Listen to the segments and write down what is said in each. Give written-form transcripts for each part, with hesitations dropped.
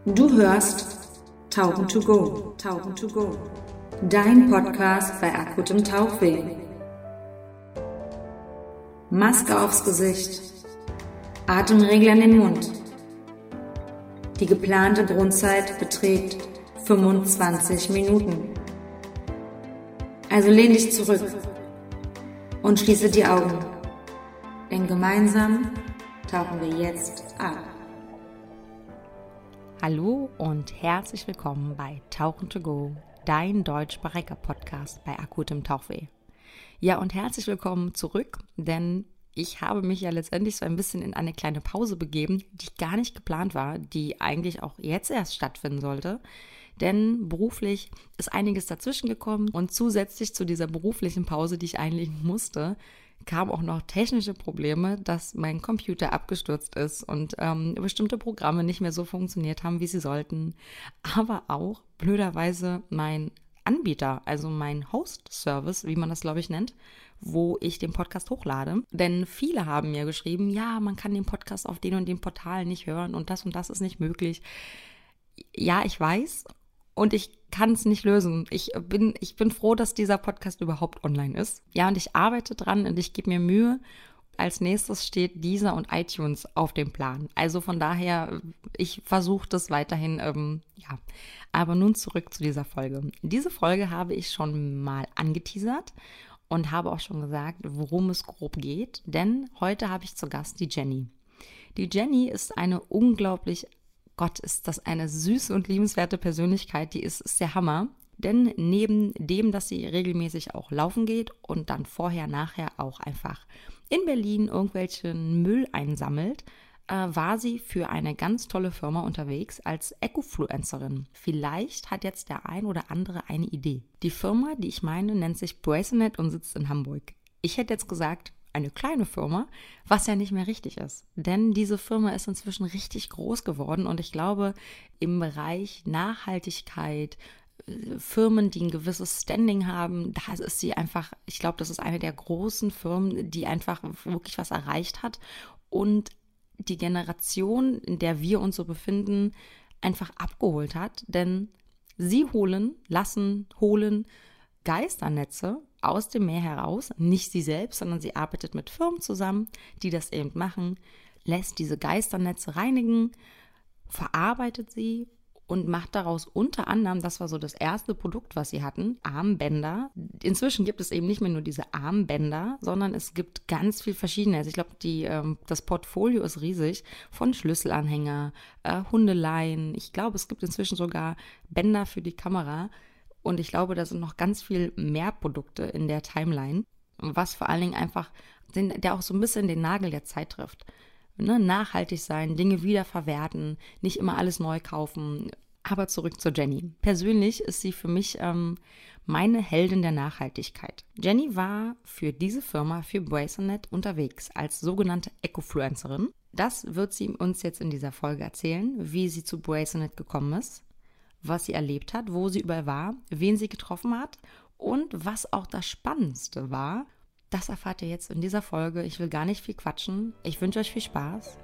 Du hörst Tauchen to go, Tauchen to go. Dein Podcast bei akutem Tauchweh. Maske aufs Gesicht, Atemregler in den Mund. Die geplante Grundzeit beträgt 25 Minuten. Also lehn dich zurück und schließe die Augen, denn gemeinsam tauchen wir jetzt ab. Hallo und herzlich willkommen bei Tauchen to go, dein deutschsprachiger Podcast bei akutem Tauchweh. Ja, und herzlich willkommen zurück, denn ich habe mich ja letztendlich so ein bisschen in eine kleine Pause begeben, die gar nicht geplant war, die eigentlich auch jetzt erst stattfinden sollte. Denn beruflich ist einiges dazwischen gekommen und zusätzlich zu dieser beruflichen Pause, die ich einlegen musste, kamen auch noch technische Probleme, dass mein Computer abgestürzt ist und bestimmte Programme nicht mehr so funktioniert haben, wie sie sollten. Aber auch blöderweise mein Anbieter, also mein Host-Service, wie man das, glaube ich, nennt, wo ich den Podcast hochlade. Denn viele haben mir geschrieben, ja, man kann den Podcast auf den und den Portalen nicht hören und das ist nicht möglich. Ja, ich weiß und ich kann es nicht lösen. Ich bin froh, dass dieser Podcast überhaupt online ist. Ja, und ich arbeite dran und ich gebe mir Mühe. Als nächstes steht Deezer und iTunes auf dem Plan. Also von daher, ich versuche das weiterhin, ja. Aber nun zurück zu dieser Folge. Diese Folge habe ich schon mal angeteasert und habe auch schon gesagt, worum es grob geht. Denn heute habe ich zu Gast die Jenny. Die Jenny ist eine unglaublich, Gott, ist das eine süße und liebenswerte Persönlichkeit, die ist der Hammer. Denn neben dem, dass sie regelmäßig auch laufen geht und dann vorher, nachher auch einfach in Berlin irgendwelchen Müll einsammelt, war sie für eine ganz tolle Firma unterwegs als Ecofluencerin. Vielleicht hat jetzt der ein oder andere eine Idee. Die Firma, die ich meine, nennt sich Bracenet und sitzt in Hamburg. Ich hätte jetzt gesagt, eine kleine Firma, was ja nicht mehr richtig ist. Denn diese Firma ist inzwischen richtig groß geworden und ich glaube, im Bereich Nachhaltigkeit, Firmen, die ein gewisses Standing haben, da ist sie einfach, ich glaube, das ist eine der großen Firmen, die einfach wirklich was erreicht hat und die Generation, in der wir uns so befinden, einfach abgeholt hat. Denn sie holen Geisternetze aus dem Meer heraus, nicht sie selbst, sondern sie arbeitet mit Firmen zusammen, die das eben machen, lässt diese Geisternetze reinigen, verarbeitet sie und macht daraus unter anderem, das war so das erste Produkt, was sie hatten, Armbänder. Inzwischen gibt es eben nicht mehr nur diese Armbänder, sondern es gibt ganz viel verschiedene. Also ich glaube, das Portfolio ist riesig, von Schlüsselanhänger, Hundeleien. Ich glaube, es gibt inzwischen sogar Bänder für die Kamera. Und ich glaube, da sind noch ganz viel mehr Produkte in der Timeline, was vor allen Dingen einfach, der auch so ein bisschen den Nagel der Zeit trifft. Ne? Nachhaltig sein, Dinge wiederverwerten, nicht immer alles neu kaufen. Aber zurück zur Jenny. Persönlich ist sie für mich meine Heldin der Nachhaltigkeit. Jenny war für diese Firma, für Bracenet unterwegs als sogenannte Ecofluencerin. Das wird sie uns jetzt in dieser Folge erzählen, wie sie zu Bracenet gekommen ist, was sie erlebt hat, wo sie überall war, wen sie getroffen hat und was auch das Spannendste war. Das erfahrt ihr jetzt in dieser Folge. Ich will gar nicht viel quatschen. Ich wünsche euch viel Spaß.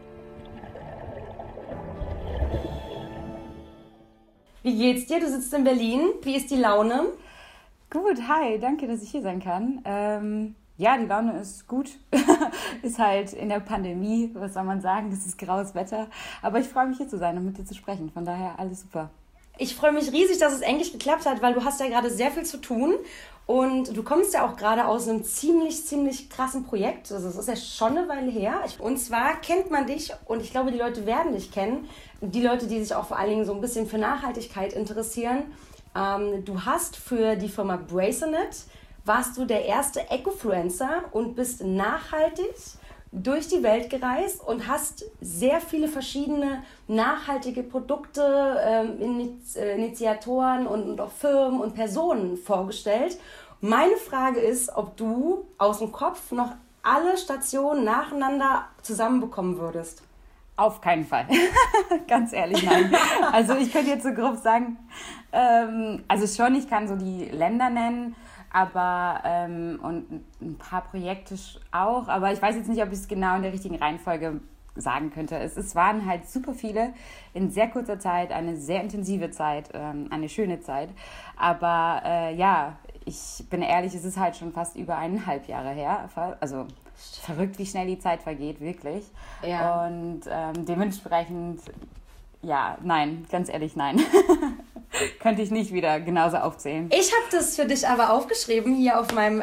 Wie geht's dir? Du sitzt in Berlin. Wie ist die Laune? Gut, hi, danke, dass ich hier sein kann. Ja, die Laune ist gut. Ist halt in der Pandemie, was soll man sagen, das ist graues Wetter. Aber ich freue mich, hier zu sein und mit dir zu sprechen. Von daher alles super. Ich freue mich riesig, dass es endlich geklappt hat, weil du hast ja gerade sehr viel zu tun. Und du kommst ja auch gerade aus einem ziemlich krassen Projekt. Also das ist ja schon eine Weile her. Und zwar kennt man dich, und ich glaube, die Leute werden dich kennen. Die Leute, die sich auch vor allen Dingen so ein bisschen für Nachhaltigkeit interessieren. Du hast für die Firma Bracenet, warst du der erste Ecofluencer und bist nachhaltig durch die Welt gereist und hast sehr viele verschiedene nachhaltige Produkte, Initiatoren und auch Firmen und Personen vorgestellt. Meine Frage ist, ob du aus dem Kopf noch alle Stationen nacheinander zusammenbekommen würdest. Auf keinen Fall. Ganz ehrlich, nein. Also ich könnte jetzt so grob sagen, also schon, ich kann so die Länder nennen, aber und ein paar Projekte auch, aber ich weiß jetzt nicht, ob ich es genau in der richtigen Reihenfolge sagen könnte. Es waren halt super viele in sehr kurzer Zeit, eine sehr intensive Zeit, eine schöne Zeit. Aber ich bin ehrlich, es ist halt schon fast über 1,5 Jahre her. Also verrückt, wie schnell die Zeit vergeht, wirklich. Ja. Und dementsprechend, ja, nein, ganz ehrlich, nein. Könnte ich nicht wieder genauso aufzählen. Ich habe das für dich aber aufgeschrieben, hier auf meinem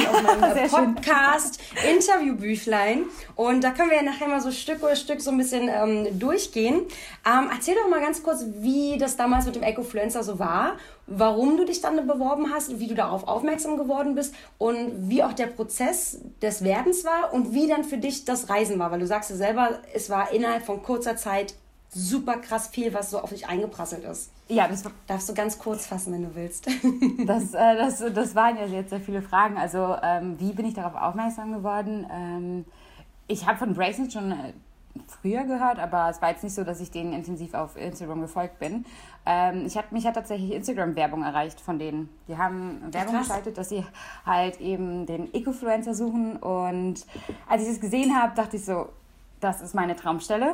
Podcast-Interviewbüchlein. Und da können wir ja nachher mal so Stück für Stück so ein bisschen durchgehen. Erzähl doch mal ganz kurz, wie das damals mit dem Ecofluencer so war, warum du dich dann beworben hast, wie du darauf aufmerksam geworden bist und wie auch der Prozess des Werdens war und wie dann für dich das Reisen war. Weil du sagst ja selber, es war innerhalb von kurzer Zeit super krass viel, was so auf dich eingeprasselt ist. Ja, darfst du ganz kurz fassen, wenn du willst. Das waren ja jetzt sehr viele Fragen. Also, wie bin ich darauf aufmerksam geworden? Ich habe von Bracenet schon früher gehört, aber es war jetzt nicht so, dass ich denen intensiv auf Instagram gefolgt bin. Mich hat tatsächlich Instagram-Werbung erreicht von denen. Die haben Werbung geschaltet, dass sie halt eben den Ecofluencer suchen. Und als ich das gesehen habe, dachte ich so, das ist meine Traumstelle.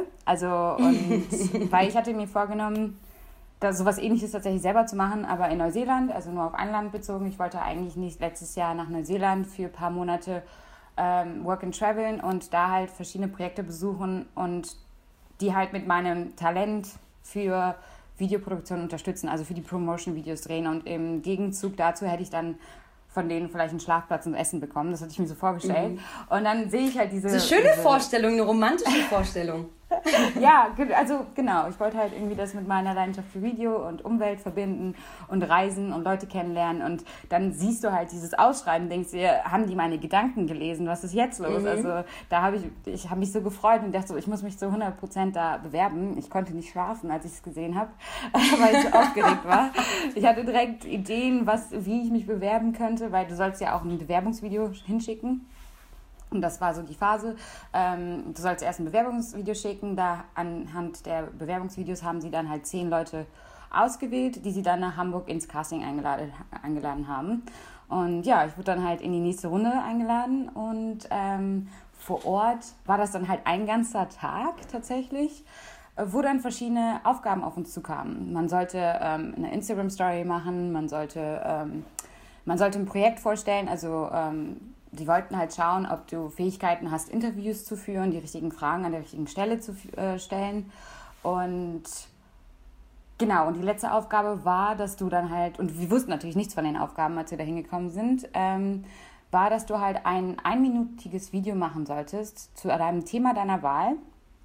Weil ich hatte mir vorgenommen, sowas Ähnliches tatsächlich selber zu machen, aber in Neuseeland, also nur auf ein Land bezogen. Ich wollte eigentlich nicht letztes Jahr nach Neuseeland für ein paar Monate work and traveln und da halt verschiedene Projekte besuchen und die halt mit meinem Talent für Videoproduktion unterstützen, also für die Promotion-Videos drehen. Und im Gegenzug dazu hätte ich dann von denen vielleicht einen Schlafplatz und Essen bekommen. Das hatte ich mir so vorgestellt. Mhm. Und dann sehe ich halt diese... Das ist eine schöne Vorstellung, eine romantische Vorstellung. Ja, also genau. Ich wollte halt irgendwie das mit meiner Leidenschaft für Video und Umwelt verbinden und reisen und Leute kennenlernen. Und dann siehst du halt dieses Ausschreiben, denkst dir, haben die meine Gedanken gelesen? Was ist jetzt los? Mhm. Also ich habe mich so gefreut und dachte so, ich muss mich zu 100% da bewerben. Ich konnte nicht schlafen, als ich es gesehen habe, weil ich so aufgeregt war. Ich hatte direkt Ideen, wie ich mich bewerben könnte, weil du sollst ja auch ein Bewerbungsvideo hinschicken. Und das war so die Phase. Du sollst erst ein Bewerbungsvideo schicken. Da anhand der Bewerbungsvideos haben sie dann halt 10 Leute ausgewählt, die sie dann nach Hamburg ins Casting eingeladen haben. Und ja, ich wurde dann halt in die nächste Runde eingeladen. Und vor Ort war das dann halt ein ganzer Tag tatsächlich, wo dann verschiedene Aufgaben auf uns zukamen. Man sollte eine Instagram-Story machen, man sollte ein Projekt vorstellen, also die wollten halt schauen, ob du Fähigkeiten hast, Interviews zu führen, die richtigen Fragen an der richtigen Stelle zu stellen. Und genau, und die letzte Aufgabe war, dass du dann halt, und wir wussten natürlich nichts von den Aufgaben, als wir da hingekommen sind, war, dass du halt ein einminütiges Video machen solltest zu einem Thema deiner Wahl.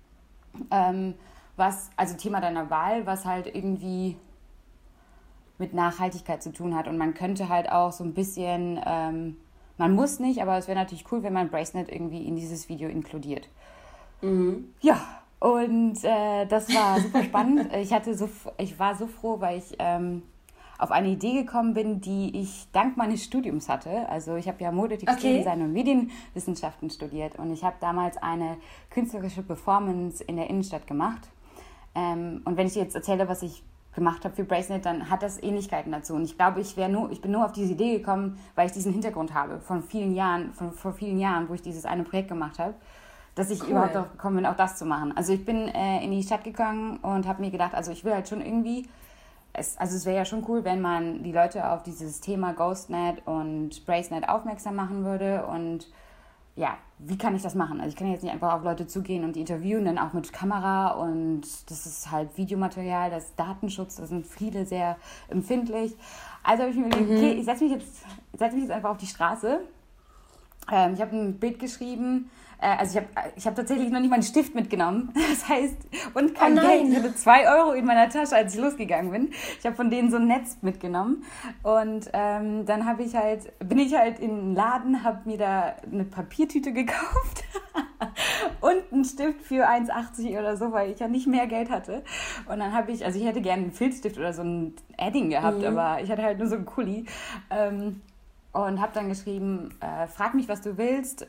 Was halt irgendwie mit Nachhaltigkeit zu tun hat. Und man könnte halt auch so ein bisschen... man muss nicht, aber es wäre natürlich cool, wenn man Bracenet irgendwie in dieses Video inkludiert. Mhm. Ja, und das war super spannend. Ich war so froh, weil ich auf eine Idee gekommen bin, die ich dank meines Studiums hatte. Also ich habe ja Mode, Textildesign und Medienwissenschaften studiert und ich habe damals eine künstlerische Performance in der Innenstadt gemacht. Und wenn ich dir jetzt erzähle, was ich gemacht habe für Bracenet, dann hat das Ähnlichkeiten dazu. Und ich glaube, ich bin nur auf diese Idee gekommen, weil ich diesen Hintergrund habe vor vielen Jahren, wo ich dieses eine Projekt gemacht habe, dass ich überhaupt darauf gekommen bin, auch das zu machen. Also ich bin in die Stadt gegangen und habe mir gedacht, also ich will halt schon irgendwie, es wäre ja schon cool, wenn man die Leute auf dieses Thema GhostNet und Bracenet aufmerksam machen würde und ja, wie kann ich das machen? Also ich kann jetzt nicht einfach auf Leute zugehen und die interviewen, dann auch mit Kamera und das ist halt Videomaterial, das ist Datenschutz, da sind viele sehr empfindlich. Also habe ich mir gedacht, okay, ich setze mich jetzt einfach auf die Straße. Ich habe ein Bild geschrieben, also ich hab tatsächlich noch nicht mal einen Stift mitgenommen, das heißt, und kein Geld, ich hatte 2 Euro in meiner Tasche, als ich losgegangen bin. Ich habe von denen so ein Netz mitgenommen und dann bin ich halt in den Laden, habe mir da eine Papiertüte gekauft und einen Stift für 1,80 oder so, weil ich ja nicht mehr Geld hatte. Und dann ich hätte gerne einen Filzstift oder so ein Edding gehabt, aber ich hatte halt nur so einen Kuli und habe dann geschrieben, frag mich, was du willst,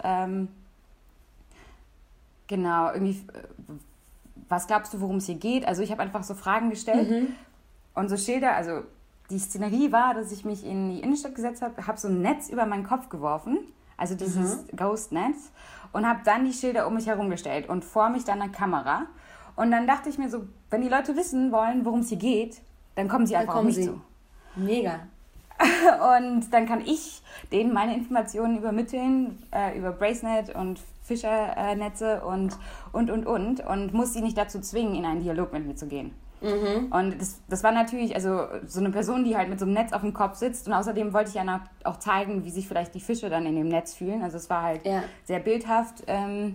genau, irgendwie, was glaubst du, worum es hier geht? Also ich habe einfach so Fragen gestellt und so Schilder, also die Szenerie war, dass ich mich in die Innenstadt gesetzt habe so ein Netz über meinen Kopf geworfen, also dieses Ghostnetz, und habe dann die Schilder um mich herum gestellt und vor mich dann eine Kamera. Und dann dachte ich mir so, wenn die Leute wissen wollen, worum es hier geht, dann kommen sie einfach auf mich zu. Mega. Und dann kann ich denen meine Informationen übermitteln, über Bracenet und Fischernetze und muss sie nicht dazu zwingen, in einen Dialog mit mir zu gehen. Und das war natürlich, also so eine Person, die halt mit so einem Netz auf dem Kopf sitzt, und außerdem wollte ich ja auch zeigen, wie sich vielleicht die Fische dann in dem Netz fühlen. Also es war halt sehr bildhaft.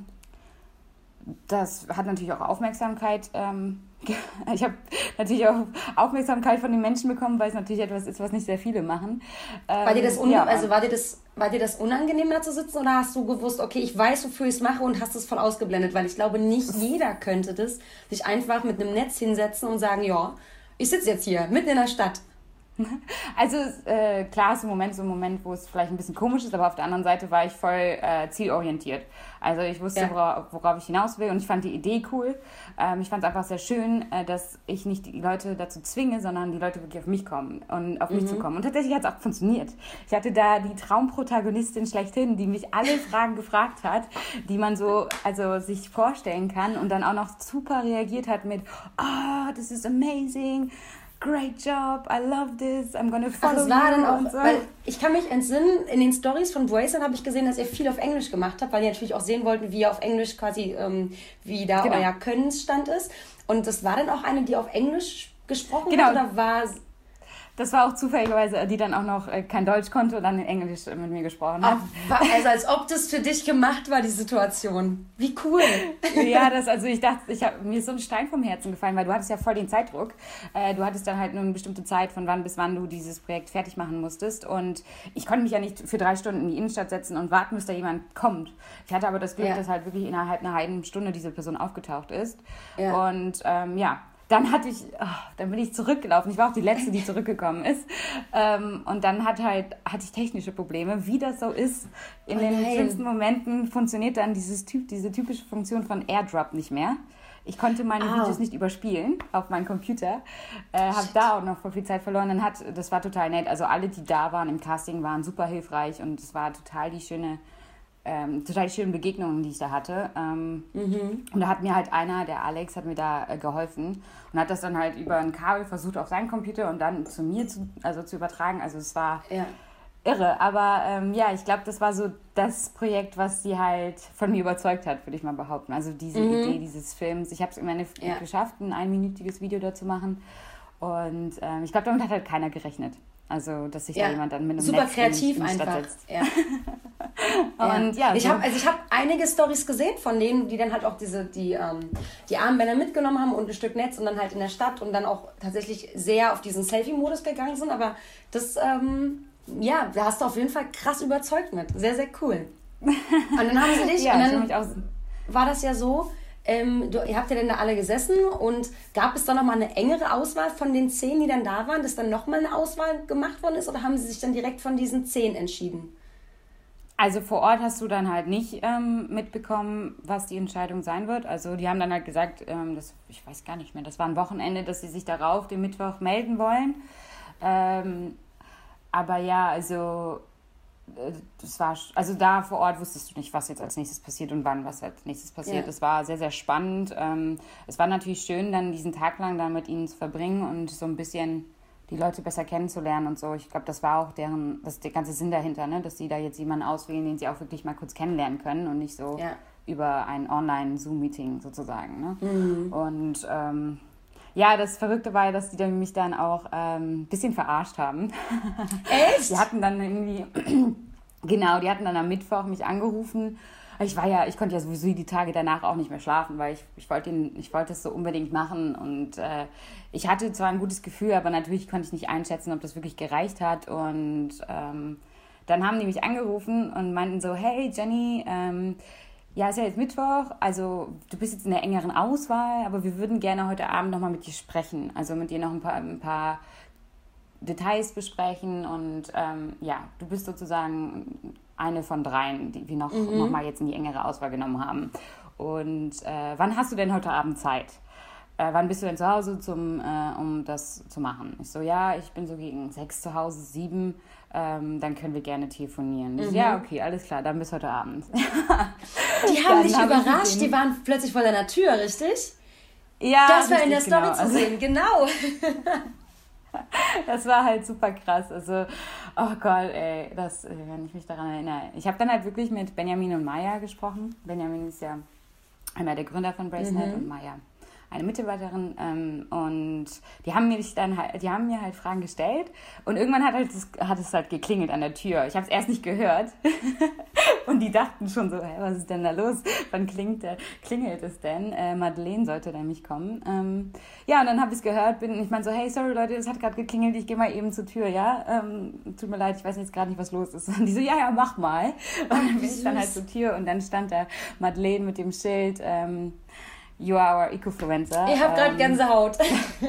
Das hat natürlich auch Aufmerksamkeit. Ich habe natürlich auch Aufmerksamkeit von den Menschen bekommen, weil es natürlich etwas ist, was nicht sehr viele machen. War dir das unangenehm, da zu sitzen, oder hast du gewusst, okay, ich weiß, wofür ich es mache, und hast es voll ausgeblendet? Weil ich glaube, nicht jeder könnte das, sich einfach mit einem Netz hinsetzen und sagen, ja, ich sitze jetzt hier, mitten in der Stadt. Also klar ist so ein Moment, wo es vielleicht ein bisschen komisch ist, aber auf der anderen Seite war ich voll zielorientiert. Also ich wusste, worauf ich hinaus will, und ich fand die Idee cool. Ich fand es einfach sehr schön, dass ich nicht die Leute dazu zwinge, sondern die Leute wirklich auf mich kommen und auf mich zu kommen. Und tatsächlich hat es auch funktioniert. Ich hatte da die Traumprotagonistin schlechthin, die mich alle Fragen gefragt hat, die man so sich vorstellen kann, und dann auch noch super reagiert hat mit, oh, this is amazing. Great job, I love this, I'm gonna follow das war you dann auch, und so. weil ich kann mich entsinnen, in den Stories von Bracelet habe ich gesehen, dass ihr viel auf Englisch gemacht habt, weil ihr natürlich auch sehen wollten, wie ihr auf Englisch quasi, wie da euer Könnensstand ist. Und das war dann auch eine, die auf Englisch gesprochen hat, oder war... Das war auch zufälligerweise, die dann auch noch kein Deutsch konnte und dann in Englisch mit mir gesprochen hat. Also als ob das für dich gemacht war, die Situation. Wie cool. Ja, ich dachte, mir ist so ein Stein vom Herzen gefallen, weil du hattest ja voll den Zeitdruck. Du hattest dann halt nur eine bestimmte Zeit, von wann bis wann du dieses Projekt fertig machen musstest. Und ich konnte mich ja nicht für 3 Stunden in die Innenstadt setzen und warten, bis da jemand kommt. Ich hatte aber das Glück, dass halt wirklich innerhalb einer halben Stunde diese Person aufgetaucht ist. Ja. Und dann bin ich zurückgelaufen. Ich war auch die Letzte, die zurückgekommen ist. Und dann hatte ich technische Probleme. Wie das so ist, in den schlimmsten Momenten funktioniert dann diese typische Funktion von AirDrop nicht mehr. Ich konnte meine Videos nicht überspielen auf meinen Computer. Habe da auch noch voll viel Zeit verloren. Das war total nett. Also alle, die da waren im Casting, waren super hilfreich. Und es war total die schönen Begegnungen, die ich da hatte. Und da hat mir halt der Alex, hat mir da geholfen und hat das dann halt über ein Kabel versucht auf seinen Computer und dann zu mir zu übertragen. Also es war irre. Aber ich glaube, das war so das Projekt, was sie halt von mir überzeugt hat, würde ich mal behaupten. Also diese Idee dieses Films. Ich habe es im Endeffekt geschafft, ein einminütiges Video dazu machen. Und ich glaube, damit hat halt keiner gerechnet. Also, dass sich da jemand dann mit einem super Netz kreativ in die Stadt einfach. setzt. Ja. Und ich habe einige Storys gesehen von denen, die dann halt auch die Armbänder mitgenommen haben und ein Stück Netz und dann halt in der Stadt und dann auch tatsächlich sehr auf diesen Selfie-Modus gegangen sind. Aber das, da hast du auf jeden Fall krass überzeugt mit. Sehr, sehr cool. Und dann haben sie dich, und dann war das ja so, ihr habt ja dann da alle gesessen, und gab es dann nochmal eine engere Auswahl von den 10, die dann da waren, dass dann nochmal eine Auswahl gemacht worden ist, oder haben sie sich dann direkt von diesen 10 entschieden? Also vor Ort hast du dann halt nicht mitbekommen, was die Entscheidung sein wird. Also die haben dann halt gesagt, ich weiß gar nicht mehr, das war ein Wochenende, dass sie sich darauf den Mittwoch melden wollen. Aber ja, also das war, also da vor Ort wusstest du nicht, was jetzt als nächstes passiert und wann was als nächstes passiert. Es war sehr, sehr spannend. Es war natürlich schön, dann diesen Tag lang da mit ihnen zu verbringen und so ein bisschen die Leute besser kennenzulernen und so. Ich glaube, das war auch der ganze Sinn dahinter, ne? Dass sie da jetzt jemanden auswählen, den sie auch wirklich mal kurz kennenlernen können und nicht so über ein Online-Zoom-Meeting sozusagen. Ne? Und das Verrückte war ja, dass die mich dann auch ein bisschen verarscht haben. Echt? Die hatten dann irgendwie, die hatten dann am Mittwoch mich angerufen. Ich konnte ja sowieso die Tage danach auch nicht mehr schlafen, weil ich wollte es so unbedingt machen. Und ich hatte zwar ein gutes Gefühl, aber natürlich konnte ich nicht einschätzen, ob das wirklich gereicht hat. Und dann haben die mich angerufen und meinten so, hey Jenny, ist ja jetzt Mittwoch, also du bist jetzt in der engeren Auswahl, aber wir würden gerne heute Abend nochmal mit dir sprechen, also mit dir noch ein paar Details besprechen und du bist sozusagen eine von 3, die wir noch mal jetzt in die engere Auswahl genommen haben. Und wann hast du denn heute Abend Zeit? wann bist du denn zu Hause, um das zu machen? Ich so, ja, ich bin so gegen 6 zu Hause, 7, dann können wir gerne telefonieren. Ich so, ja, okay, alles klar, dann bis heute Abend. Die haben dich überrascht, die waren plötzlich vor deiner Tür, richtig? Ja, das war in der Story zu sehen, genau. Das war halt super krass. Also, oh Gott, ey, wenn ich mich daran erinnere. Ich habe dann halt wirklich mit Benjamin und Maya gesprochen. Benjamin ist ja einer der Gründer von Bracenet und Maya eine Mitarbeiterin, und die haben mir halt Fragen gestellt und irgendwann hat es halt geklingelt an der Tür. Ich habe es erst nicht gehört und die dachten schon so, was ist denn da los? Wann klingelt es denn? Madeleine sollte nämlich kommen. Ja, und dann habe ich es gehört, ich meine so, hey, sorry Leute, es hat gerade geklingelt, ich gehe mal eben zur Tür, ja? Tut mir leid, ich weiß jetzt gerade nicht, was los ist. Und die so, ja, mach mal. Und dann bin ich dann halt zur Tür und dann stand da Madeleine mit dem Schild, You are our Ecofluencer. Ich habe gerade Gänsehaut.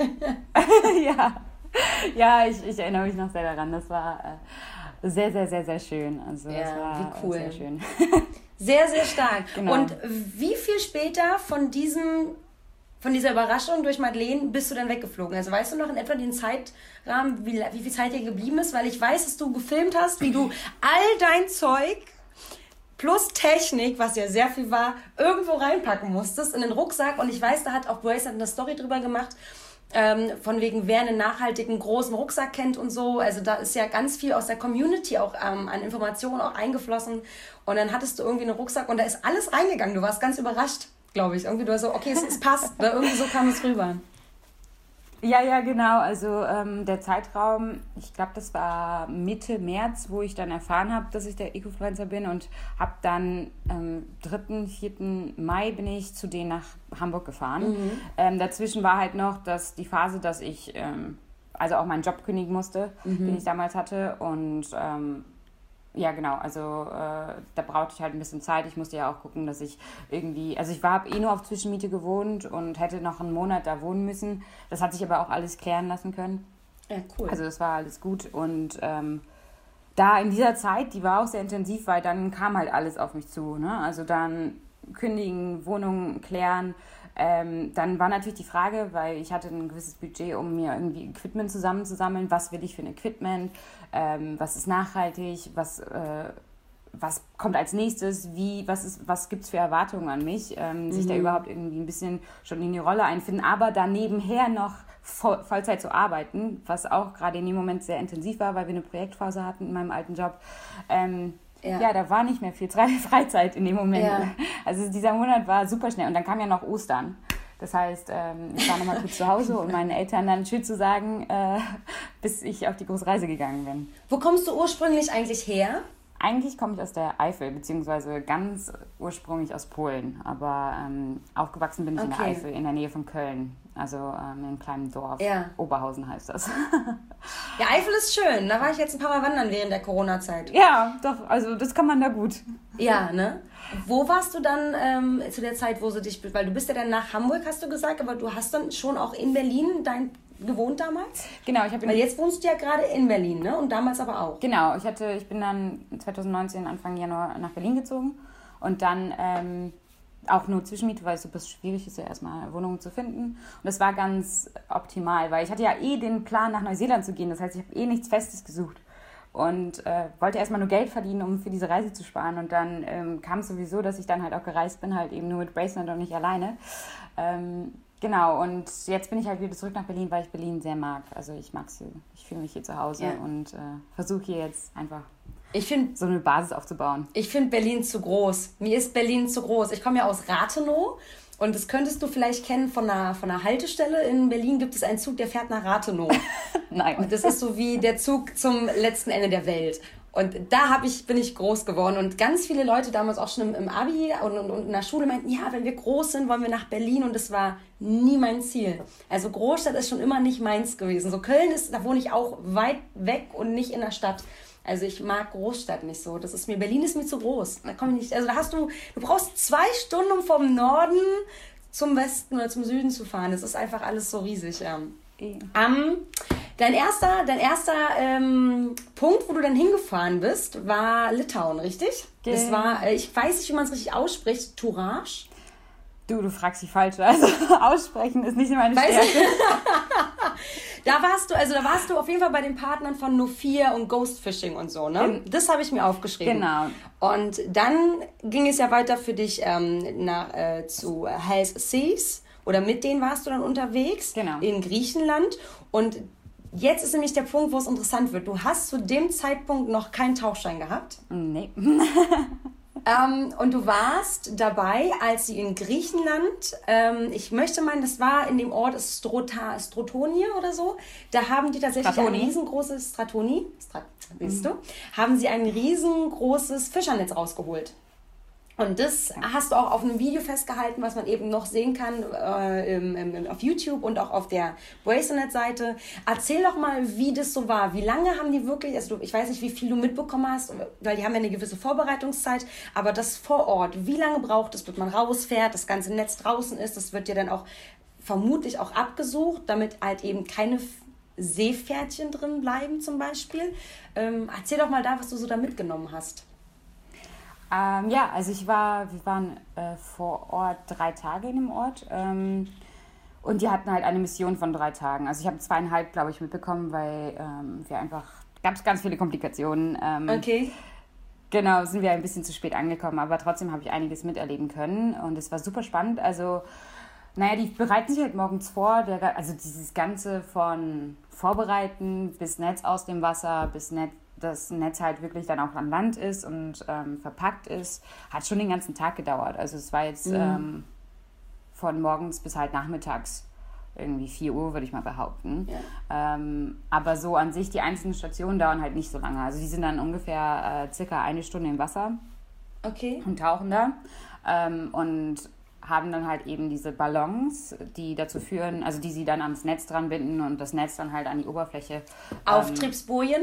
Ja, ich erinnere mich noch sehr daran. Das war sehr, sehr, sehr, sehr schön. Also das war wie cool. Sehr schön. Sehr, sehr stark. Genau. Und wie viel später von dieser Überraschung durch Madeleine bist du dann weggeflogen? Also weißt du noch in etwa den Zeitrahmen, wie viel Zeit dir geblieben ist? Weil ich weiß, dass du gefilmt hast, wie du all dein Zeug plus Technik, was ja sehr viel war, irgendwo reinpacken musstest in den Rucksack. Und ich weiß, da hat auch Bracenet eine Story drüber gemacht, von wegen, wer einen nachhaltigen, großen Rucksack kennt und so. Also da ist ja ganz viel aus der Community auch an Informationen auch eingeflossen. Und dann hattest du irgendwie einen Rucksack und da ist alles reingegangen. Du warst ganz überrascht, glaube ich. Irgendwie du warst so, okay, es passt. Oder irgendwie so kam es rüber. Ja, genau. Also der Zeitraum, ich glaube, das war Mitte März, wo ich dann erfahren habe, dass ich der Ecofluencer bin und habe dann 3., 4. Mai bin ich zu denen nach Hamburg gefahren. Dazwischen war halt noch die Phase, dass ich also auch meinen Job kündigen musste, den ich damals hatte, und ja, genau, also da brauchte ich halt ein bisschen Zeit. Ich musste ja auch gucken, dass ich irgendwie, also ich habe nur auf Zwischenmiete gewohnt und hätte noch einen Monat da wohnen müssen. Das hat sich aber auch alles klären lassen können. Ja, cool. Also das war alles gut und da in dieser Zeit, die war auch sehr intensiv, weil dann kam halt alles auf mich zu, ne? Also dann kündigen, Wohnungen klären. Dann war natürlich die Frage, weil ich hatte ein gewisses Budget, um mir irgendwie Equipment zusammenzusammeln. Was will ich für ein Equipment? Was ist nachhaltig? Was kommt als nächstes? Was gibt es für Erwartungen an mich? Sich da überhaupt irgendwie ein bisschen schon in die Rolle einfinden, aber dann nebenher noch Vollzeit zu arbeiten, was auch gerade in dem Moment sehr intensiv war, weil wir eine Projektphase hatten in meinem alten Job. Ja, da war nicht mehr viel Freizeit in dem Moment. Ja. Also dieser Monat war super schnell. Und dann kam ja noch Ostern. Das heißt, ich war nochmal kurz zu Hause und meinen Eltern dann schön zu sagen, bis ich auf die große Reise gegangen bin. Wo kommst du ursprünglich eigentlich her? Eigentlich komme ich aus der Eifel, beziehungsweise ganz ursprünglich aus Polen. Aber aufgewachsen bin ich in der Eifel, in der Nähe von Köln. Also in einem kleinen Dorf. Ja. Oberhausen heißt das. Ja, Eifel ist schön. Da war ich jetzt ein paar Mal wandern während der Corona-Zeit. Ja, doch. Also das kann man da gut. Ja, ne? Wo warst du dann zu der Zeit, wo sie dich... Weil du bist ja dann nach Hamburg, hast du gesagt, aber du hast dann schon auch in Berlin gewohnt damals? Genau. Weil jetzt wohnst du ja gerade in Berlin, ne? Und damals aber auch. Genau. Ich bin dann 2019, Anfang Januar, nach Berlin gezogen. Und dann... auch nur Zwischenmiete, weil es super schwierig ist, ja erstmal Wohnungen zu finden. Und das war ganz optimal, weil ich hatte ja den Plan, nach Neuseeland zu gehen. Das heißt, ich habe nichts Festes gesucht. Und wollte erstmal nur Geld verdienen, um für diese Reise zu sparen. Und dann kam es sowieso, dass ich dann halt auch gereist bin, halt eben nur mit Bracenet und nicht alleine. Genau, und jetzt bin ich halt wieder zurück nach Berlin, weil ich Berlin sehr mag. Also ich mag es hier. Ich fühle mich hier zu Hause und versuche hier jetzt einfach... so eine Basis aufzubauen. Ich finde Berlin zu groß. Mir ist Berlin zu groß. Ich komme ja aus Rathenow und das könntest du vielleicht kennen von einer Haltestelle. In Berlin gibt es einen Zug, der fährt nach Rathenow. Nein. Und das ist so wie der Zug zum letzten Ende der Welt. Und da bin ich groß geworden. Und ganz viele Leute damals auch schon im Abi und in der Schule meinten, ja, wenn wir groß sind, wollen wir nach Berlin. Und das war nie mein Ziel. Also Großstadt ist schon immer nicht meins gewesen. So Köln da wohne ich auch weit weg und nicht in der Stadt. Also ich mag Großstadt nicht so. Berlin ist mir zu groß. Da komme ich nicht. Also du brauchst 2 Stunden, um vom Norden zum Westen oder zum Süden zu fahren. Das ist einfach alles so riesig. Dein erster Punkt, wo du dann hingefahren bist, war Litauen, richtig? Das war, ich weiß nicht, wie man es richtig ausspricht, Tourage. Du fragst die falsche. Also aussprechen ist nicht meine Stärke. Da warst du auf jeden Fall bei den Partnern von No4 und Ghost Fishing und so, ne? Das habe ich mir aufgeschrieben. Genau. Und dann ging es ja weiter für dich zu Hell's Seas, oder mit denen warst du dann unterwegs, genau, in Griechenland. Und jetzt ist nämlich der Punkt, wo es interessant wird. Du hast zu dem Zeitpunkt noch keinen Tauchschein gehabt. Nee. Und du warst dabei, als sie in Griechenland, ich möchte meinen, das war in dem Ort Strotonie oder so, da haben die tatsächlich ein riesengroßes haben sie ein riesengroßes Fischernetz rausgeholt. Und das hast du auch auf einem Video festgehalten, was man eben noch sehen kann auf YouTube und auch auf der Bracelet-Seite. Erzähl doch mal, wie das so war. Wie lange haben die wirklich, also ich weiß nicht, wie viel du mitbekommen hast, weil die haben ja eine gewisse Vorbereitungszeit, aber das vor Ort, wie lange braucht es, bis man rausfährt, das ganze Netz draußen ist, das wird ja dann auch vermutlich auch abgesucht, damit halt eben keine Seepferdchen drin bleiben zum Beispiel. Erzähl doch mal da, was du so da mitgenommen hast. Ja, also wir waren vor Ort 3 Tage in dem Ort und die hatten halt eine Mission von 3 Tagen. Also ich habe 2,5, glaube ich, mitbekommen, weil gab es ganz viele Komplikationen. Okay. Genau, sind wir ein bisschen zu spät angekommen, aber trotzdem habe ich einiges miterleben können und es war super spannend. Also, die bereiten sich halt morgens vor, also dieses Ganze von Vorbereiten bis Netz aus dem Wasser, bis das Netz halt wirklich dann auch an Land ist und verpackt ist, hat schon den ganzen Tag gedauert. Also es war jetzt von morgens bis halt nachmittags irgendwie 4 Uhr, würde ich mal behaupten. Ja. Aber so an sich, die einzelnen Stationen dauern halt nicht so lange. Also die sind dann ungefähr circa 1 Stunde im Wasser. Okay. Und tauchen da. Und haben dann halt eben diese Ballons, die dazu führen, also die sie dann ans Netz dran binden und das Netz dann halt an die Oberfläche. Auftriebsbojen.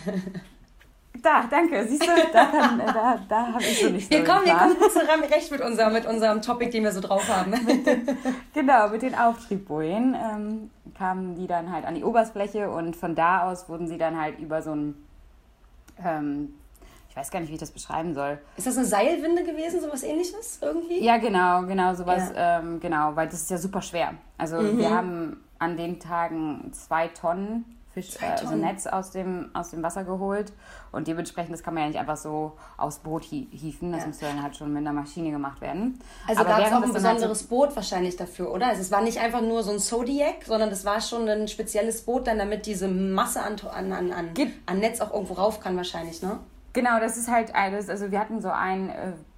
Da, danke. Siehst du, da habe ich so nicht so. Wir kommen recht mit unserem Topic, den wir so drauf haben. Genau, mit den Auftriebsbojen kamen die dann halt an die Oberfläche und von da aus wurden sie dann halt über so ein ich weiß gar nicht, wie ich das beschreiben soll. Ist das eine Seilwinde gewesen, sowas Ähnliches irgendwie? Ja, genau, sowas, ja. Genau, weil das ist ja super schwer. Also wir haben an den Tagen 2 Tonnen also Netz aus dem Wasser geholt und dementsprechend, das kann man ja nicht einfach so aufs Boot hieven, das muss dann halt schon mit einer Maschine gemacht werden. Also gab es auch ein besonderes Boot wahrscheinlich dafür, oder? Also es war nicht einfach nur so ein Zodiac, sondern das war schon ein spezielles Boot, dann damit diese Masse an Netz auch irgendwo rauf kann wahrscheinlich, ne? Genau, das ist halt alles, also wir hatten so ein,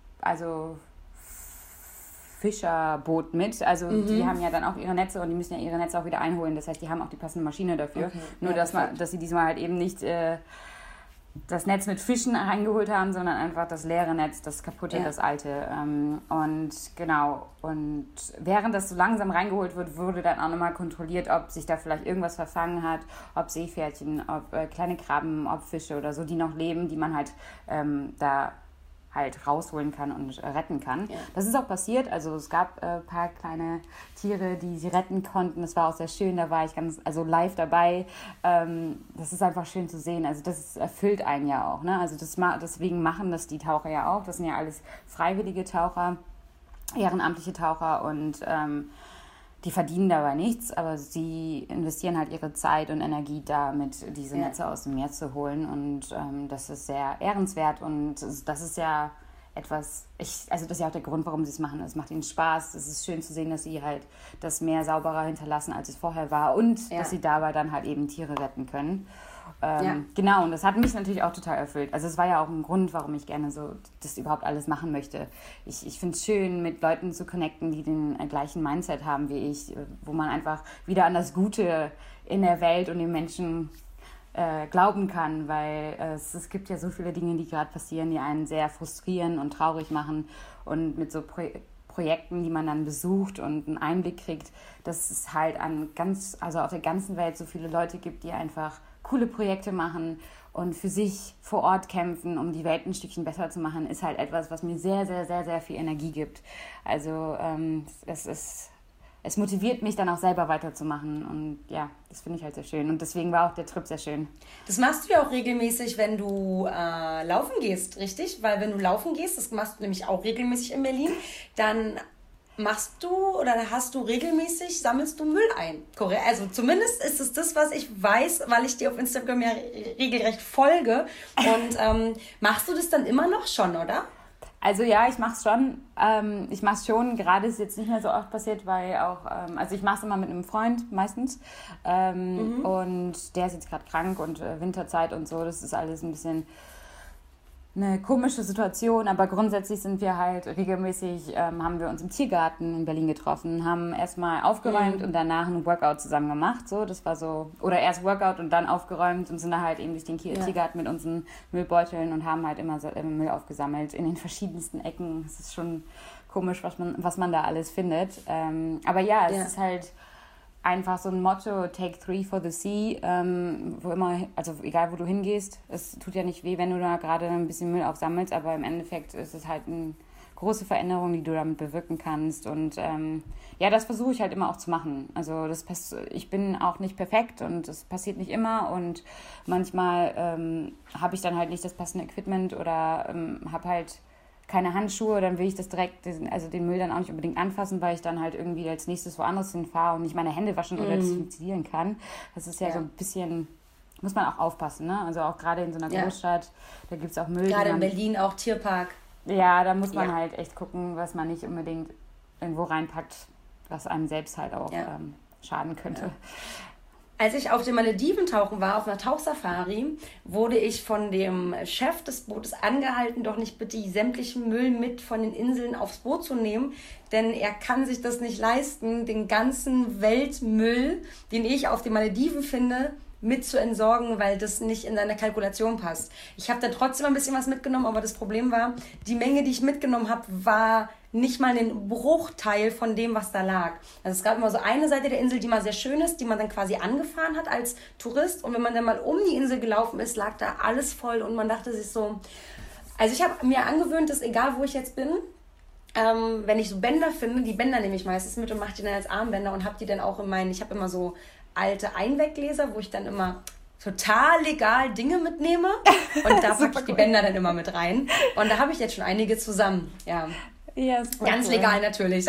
Fischerboot mit, also die haben ja dann auch ihre Netze und die müssen ja ihre Netze auch wieder einholen, das heißt, die haben auch die passende Maschine dafür, okay. Nur dass sie diesmal halt eben nicht das Netz mit Fischen reingeholt haben, sondern einfach das leere Netz, das kaputte, das alte. Und genau, und während das so langsam reingeholt wird, wurde dann auch nochmal kontrolliert, ob sich da vielleicht irgendwas verfangen hat, ob Seepferdchen, ob kleine Krabben, ob Fische oder so, die noch leben, die man halt da halt rausholen kann und retten kann. Ja. Das ist auch passiert, also es gab ein paar kleine Tiere, die sie retten konnten, das war auch sehr schön, da war ich ganz live dabei. Das ist einfach schön zu sehen, also das erfüllt einen ja auch, ne? Also deswegen machen das die Taucher ja auch, das sind ja alles freiwillige Taucher, ehrenamtliche Taucher und die verdienen dabei nichts, aber sie investieren halt ihre Zeit und Energie damit, diese Netze aus dem Meer zu holen und das ist sehr ehrenswert und das ist ja etwas, also das ist ja auch der Grund, warum sie es machen. Es macht ihnen Spaß, es ist schön zu sehen, dass sie halt das Meer sauberer hinterlassen, als es vorher war und dass sie dabei dann halt eben Tiere retten können. Genau, und das hat mich natürlich auch total erfüllt. Also es war ja auch ein Grund, warum ich gerne so das überhaupt alles machen möchte. Ich finde es schön, mit Leuten zu connecten, die den gleichen Mindset haben wie ich, wo man einfach wieder an das Gute in der Welt und den Menschen glauben kann, weil es gibt ja so viele Dinge, die gerade passieren, die einen sehr frustrieren und traurig machen und mit so Projekten, die man dann besucht und einen Einblick kriegt, dass es halt auf der ganzen Welt so viele Leute gibt, die einfach coole Projekte machen und für sich vor Ort kämpfen, um die Welt ein Stückchen besser zu machen, ist halt etwas, was mir sehr, sehr, sehr, sehr viel Energie gibt. Also es motiviert mich dann auch selber weiterzumachen und ja, das finde ich halt sehr schön und deswegen war auch der Trip sehr schön. Das machst du ja auch regelmäßig, wenn du laufen gehst, richtig? Weil wenn du laufen gehst, das machst du nämlich auch regelmäßig in Berlin, dann machst du oder sammelst du Müll ein? Also zumindest ist es das, was ich weiß, weil ich dir auf Instagram ja regelrecht folge. Und machst du das dann immer noch schon, oder? Also ja, ich mache es schon. Gerade ist jetzt nicht mehr so oft passiert, weil auch, also ich mache es immer mit einem Freund meistens. Und der ist jetzt gerade krank und Winterzeit und so. Das ist alles ein bisschen eine komische Situation. Aber grundsätzlich sind wir halt regelmäßig, haben wir uns im Tiergarten in Berlin getroffen, haben erstmal aufgeräumt und danach ein Workout zusammen gemacht. So, das war so, oder erst Workout und dann aufgeräumt und sind da halt eben durch den Tiergarten mit unseren Müllbeuteln und haben halt immer so Müll aufgesammelt in den verschiedensten Ecken. Es ist schon komisch, was man da alles findet. Aber ja, es ist halt einfach so ein Motto, take 3 for the sea, wo immer, also egal wo du hingehst, es tut ja nicht weh, wenn du da gerade ein bisschen Müll aufsammelst, aber im Endeffekt ist es halt eine große Veränderung, die du damit bewirken kannst und das versuche ich halt immer auch zu machen. Also ich bin auch nicht perfekt und es passiert nicht immer und manchmal habe ich dann halt nicht das passende Equipment oder habe halt keine Handschuhe, dann will ich das direkt, also den Müll dann auch nicht unbedingt anfassen, weil ich dann halt irgendwie als nächstes woanders hinfahre und nicht meine Hände waschen oder desinfizieren kann. Das ist ja so ein bisschen, muss man auch aufpassen, ne? Also auch gerade in so einer Großstadt, da gibt es auch Müll. Gerade in Berlin auch Tierpark. Ja, da muss man halt echt gucken, was man nicht unbedingt irgendwo reinpackt, was einem selbst halt auch schaden könnte. Ja. Als ich auf den Malediven tauchen war, auf einer Tauchsafari, wurde ich von dem Chef des Bootes angehalten, doch nicht bitte sämtlichen Müll mit von den Inseln aufs Boot zu nehmen, denn er kann sich das nicht leisten, den ganzen Weltmüll, den ich auf den Malediven finde, mit zu entsorgen, weil das nicht in seine Kalkulation passt. Ich habe dann trotzdem ein bisschen was mitgenommen, aber das Problem war, die Menge, die ich mitgenommen habe, war nicht mal ein Bruchteil von dem, was da lag. Also es gab immer so eine Seite der Insel, die mal sehr schön ist, die man dann quasi angefahren hat als Tourist. Und wenn man dann mal um die Insel gelaufen ist, lag da alles voll und man dachte sich so, also ich habe mir angewöhnt, dass egal wo ich jetzt bin, wenn ich so Bänder finde, die Bänder nehme ich meistens mit und mache die dann als Armbänder und habe die dann auch ich habe immer so alte Einweggläser, wo ich dann immer total legal Dinge mitnehme und da packe ich die Bänder dann immer mit rein. Und da habe ich jetzt schon einige zusammen, ja. Ja, ganz cool. Legal natürlich.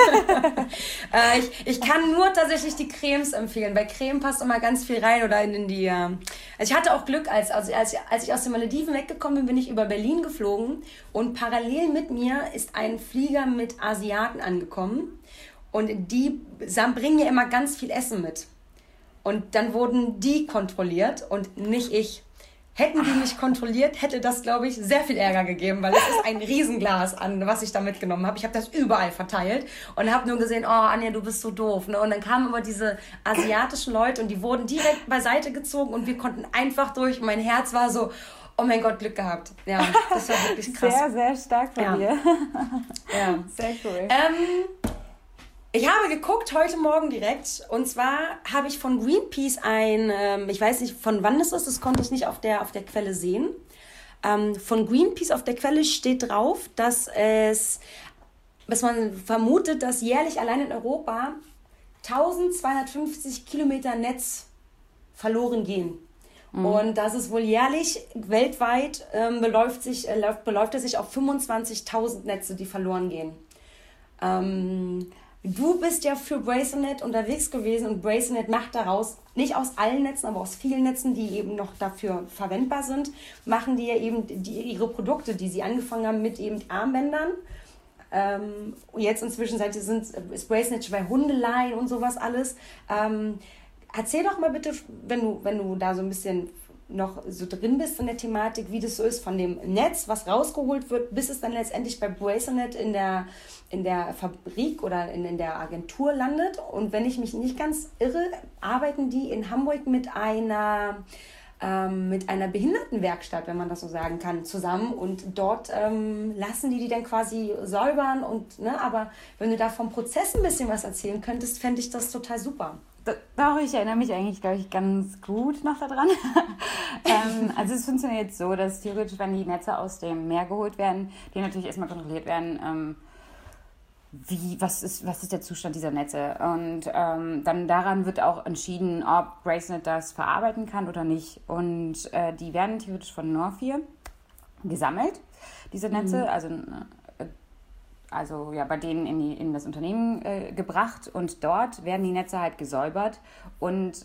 Ich kann nur tatsächlich die Cremes empfehlen. Bei Creme passt immer ganz viel rein oder in die. Also ich hatte auch Glück, als ich aus den Malediven weggekommen bin, bin ich über Berlin geflogen und parallel mit mir ist ein Flieger mit Asiaten angekommen und die bringen mir immer ganz viel Essen mit. Und dann wurden die kontrolliert und nicht ich. Hätten die mich kontrolliert, hätte das, glaube ich, sehr viel Ärger gegeben, weil es ist ein Riesenglas an, was ich da mitgenommen habe. Ich habe das überall verteilt und habe nur gesehen, oh Anja, du bist so doof. Ne? Und dann kamen immer diese asiatischen Leute und die wurden direkt beiseite gezogen und wir konnten einfach durch. Und mein Herz war so, oh mein Gott, Glück gehabt. Ja, das war wirklich krass. Sehr, sehr stark von dir. Ja. Sehr cool. Ich habe geguckt heute Morgen direkt und zwar habe ich von Greenpeace ich weiß nicht von wann das konnte ich nicht auf der Quelle sehen. Von Greenpeace auf der Quelle steht drauf, dass man vermutet, dass jährlich allein in Europa 1250 Kilometer Netz verloren gehen. Und das ist wohl jährlich, weltweit beläuft es sich auf 25.000 Netze, die verloren gehen. Du bist ja für Bracenet unterwegs gewesen und Bracenet macht daraus, nicht aus allen Netzen, aber aus vielen Netzen, die eben noch dafür verwendbar sind, machen die ja eben ihre Produkte, die sie angefangen haben mit eben Armbändern. Jetzt inzwischen ist Bracenet bei Hundeleien und sowas alles. Erzähl doch mal bitte, wenn du da so ein bisschen noch so drin bist in der Thematik, wie das so ist von dem Netz, was rausgeholt wird, bis es dann letztendlich bei Bracenet in der Fabrik oder in der Agentur landet. Und wenn ich mich nicht ganz irre, arbeiten die in Hamburg mit einer Behindertenwerkstatt, wenn man das so sagen kann, zusammen und dort lassen die dann quasi säubern und, ne, aber wenn du da vom Prozess ein bisschen was erzählen könntest, fände ich das total super. Doch, ich erinnere mich eigentlich, glaube ich, ganz gut noch daran. Also es funktioniert so, dass theoretisch, wenn die Netze aus dem Meer geholt werden, die natürlich erstmal kontrolliert werden, was ist der Zustand dieser Netze? Und dann daran wird auch entschieden, ob Bracenet das verarbeiten kann oder nicht. Und die werden theoretisch von Northvier gesammelt, diese Netze. Also also ja, bei denen in das Unternehmen gebracht und dort werden die Netze halt gesäubert und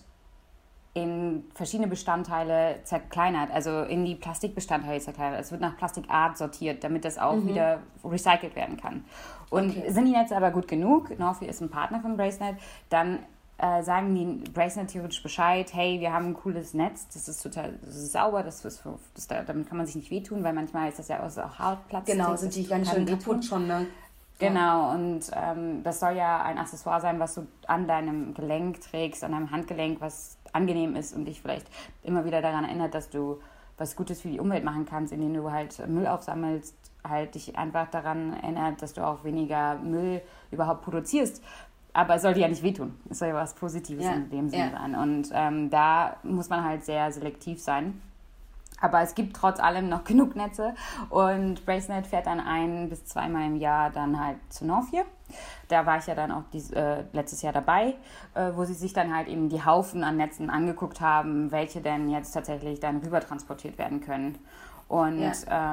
in verschiedene Bestandteile zerkleinert, also in die Plastikbestandteile zerkleinert. Es wird nach Plastikart sortiert, damit das auch wieder recycelt werden kann. Und sind die Netze aber gut genug, Northview ist ein Partner von Bracenet, dann sagen die Bracenet theoretisch Bescheid, hey, wir haben ein cooles Netz, das ist sauber, damit kann man sich nicht wehtun, weil manchmal ist das ja auch Hartplatz. Genau, sind die ganz schön kaputt schon, ne? Genau, und das soll ja ein Accessoire sein, was du an deinem Gelenk trägst, an deinem Handgelenk, was angenehm ist und dich vielleicht immer wieder daran erinnert, dass du was Gutes für die Umwelt machen kannst, indem du halt Müll aufsammelst, halt dich einfach daran erinnert, dass du auch weniger Müll überhaupt produzierst. Aber es soll dir ja nicht wehtun. Es soll ja was Positives in dem Sinne sein. Und da muss man halt sehr selektiv sein. Aber es gibt trotz allem noch genug Netze und Bracenet fährt dann 1 bis 2 Mal im Jahr dann halt zu Northview. Da war ich ja dann auch letztes Jahr dabei, wo sie sich dann halt eben die Haufen an Netzen angeguckt haben, welche denn jetzt tatsächlich dann rüber transportiert werden können. Und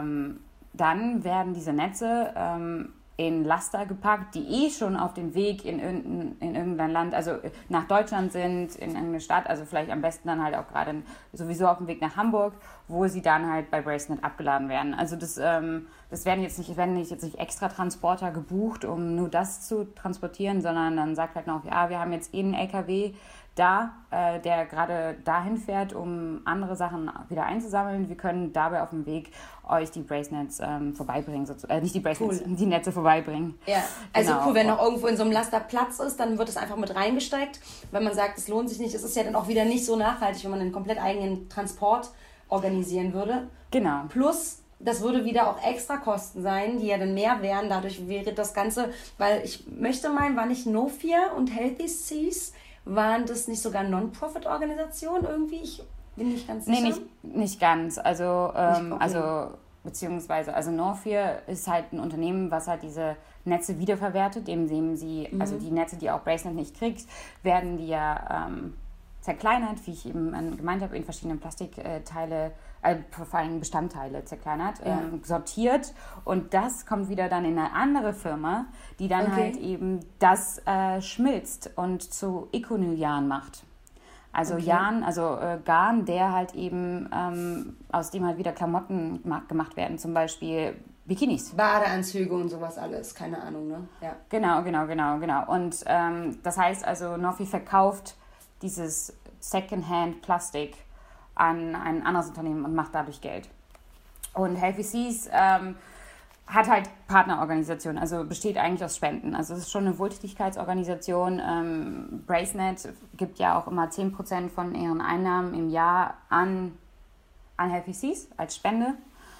dann werden diese Netze in Laster gepackt, die schon auf dem Weg in irgendein Land, also nach Deutschland sind, in irgendeine Stadt, also vielleicht am besten dann halt auch gerade sowieso auf dem Weg nach Hamburg, wo sie dann halt bei Bracenet abgeladen werden. Also das werden jetzt nicht extra Transporter gebucht, um nur das zu transportieren, sondern dann sagt halt noch, ja, wir haben jetzt einen LKW da, der gerade dahin fährt, um andere Sachen wieder einzusammeln. Wir können dabei auf dem Weg euch die Bracelets vorbeibringen, nicht die Bracelets, die Netze vorbeibringen. Ja, also genau. Cool, wenn noch irgendwo in so einem Laster Platz ist, dann wird es einfach mit reingesteckt, wenn man sagt, es lohnt sich nicht. Es ist ja dann auch wieder nicht so nachhaltig, wenn man einen komplett eigenen Transport organisieren würde. Genau. Plus, das würde wieder auch extra Kosten sein, die ja dann mehr wären. Dadurch wäre das Ganze, weil ich möchte meinen, war nicht Northview und Healthy Seas, waren das nicht sogar Non-Profit-Organisationen irgendwie? Ich bin nicht ganz sicher. Nee, nicht ganz. Also Northview ist halt ein Unternehmen, was halt diese Netze wiederverwertet, indem sie, also die Netze, die auch Bracelet nicht kriegt, werden die ja zerkleinert, wie ich eben gemeint habe, in verschiedene Plastikteile, vor allem Bestandteile zerkleinert, sortiert und das kommt wieder dann in eine andere Firma, die dann halt eben das schmilzt und zu Econyljarn macht. Also Yarn, Garn, der halt eben aus dem halt wieder Klamotten gemacht werden, zum Beispiel Bikinis. Badeanzüge und sowas alles, keine Ahnung, ne? Ja. Genau. Und das heißt also, Northview verkauft dieses Secondhand-Plastik an ein anderes Unternehmen und macht dadurch Geld. Und Healthy Seas hat halt Partnerorganisationen, also besteht eigentlich aus Spenden. Also es ist schon eine Wohltätigkeitsorganisation. Bracenet gibt ja auch immer 10% von ihren Einnahmen im Jahr an Healthy Seas als Spende,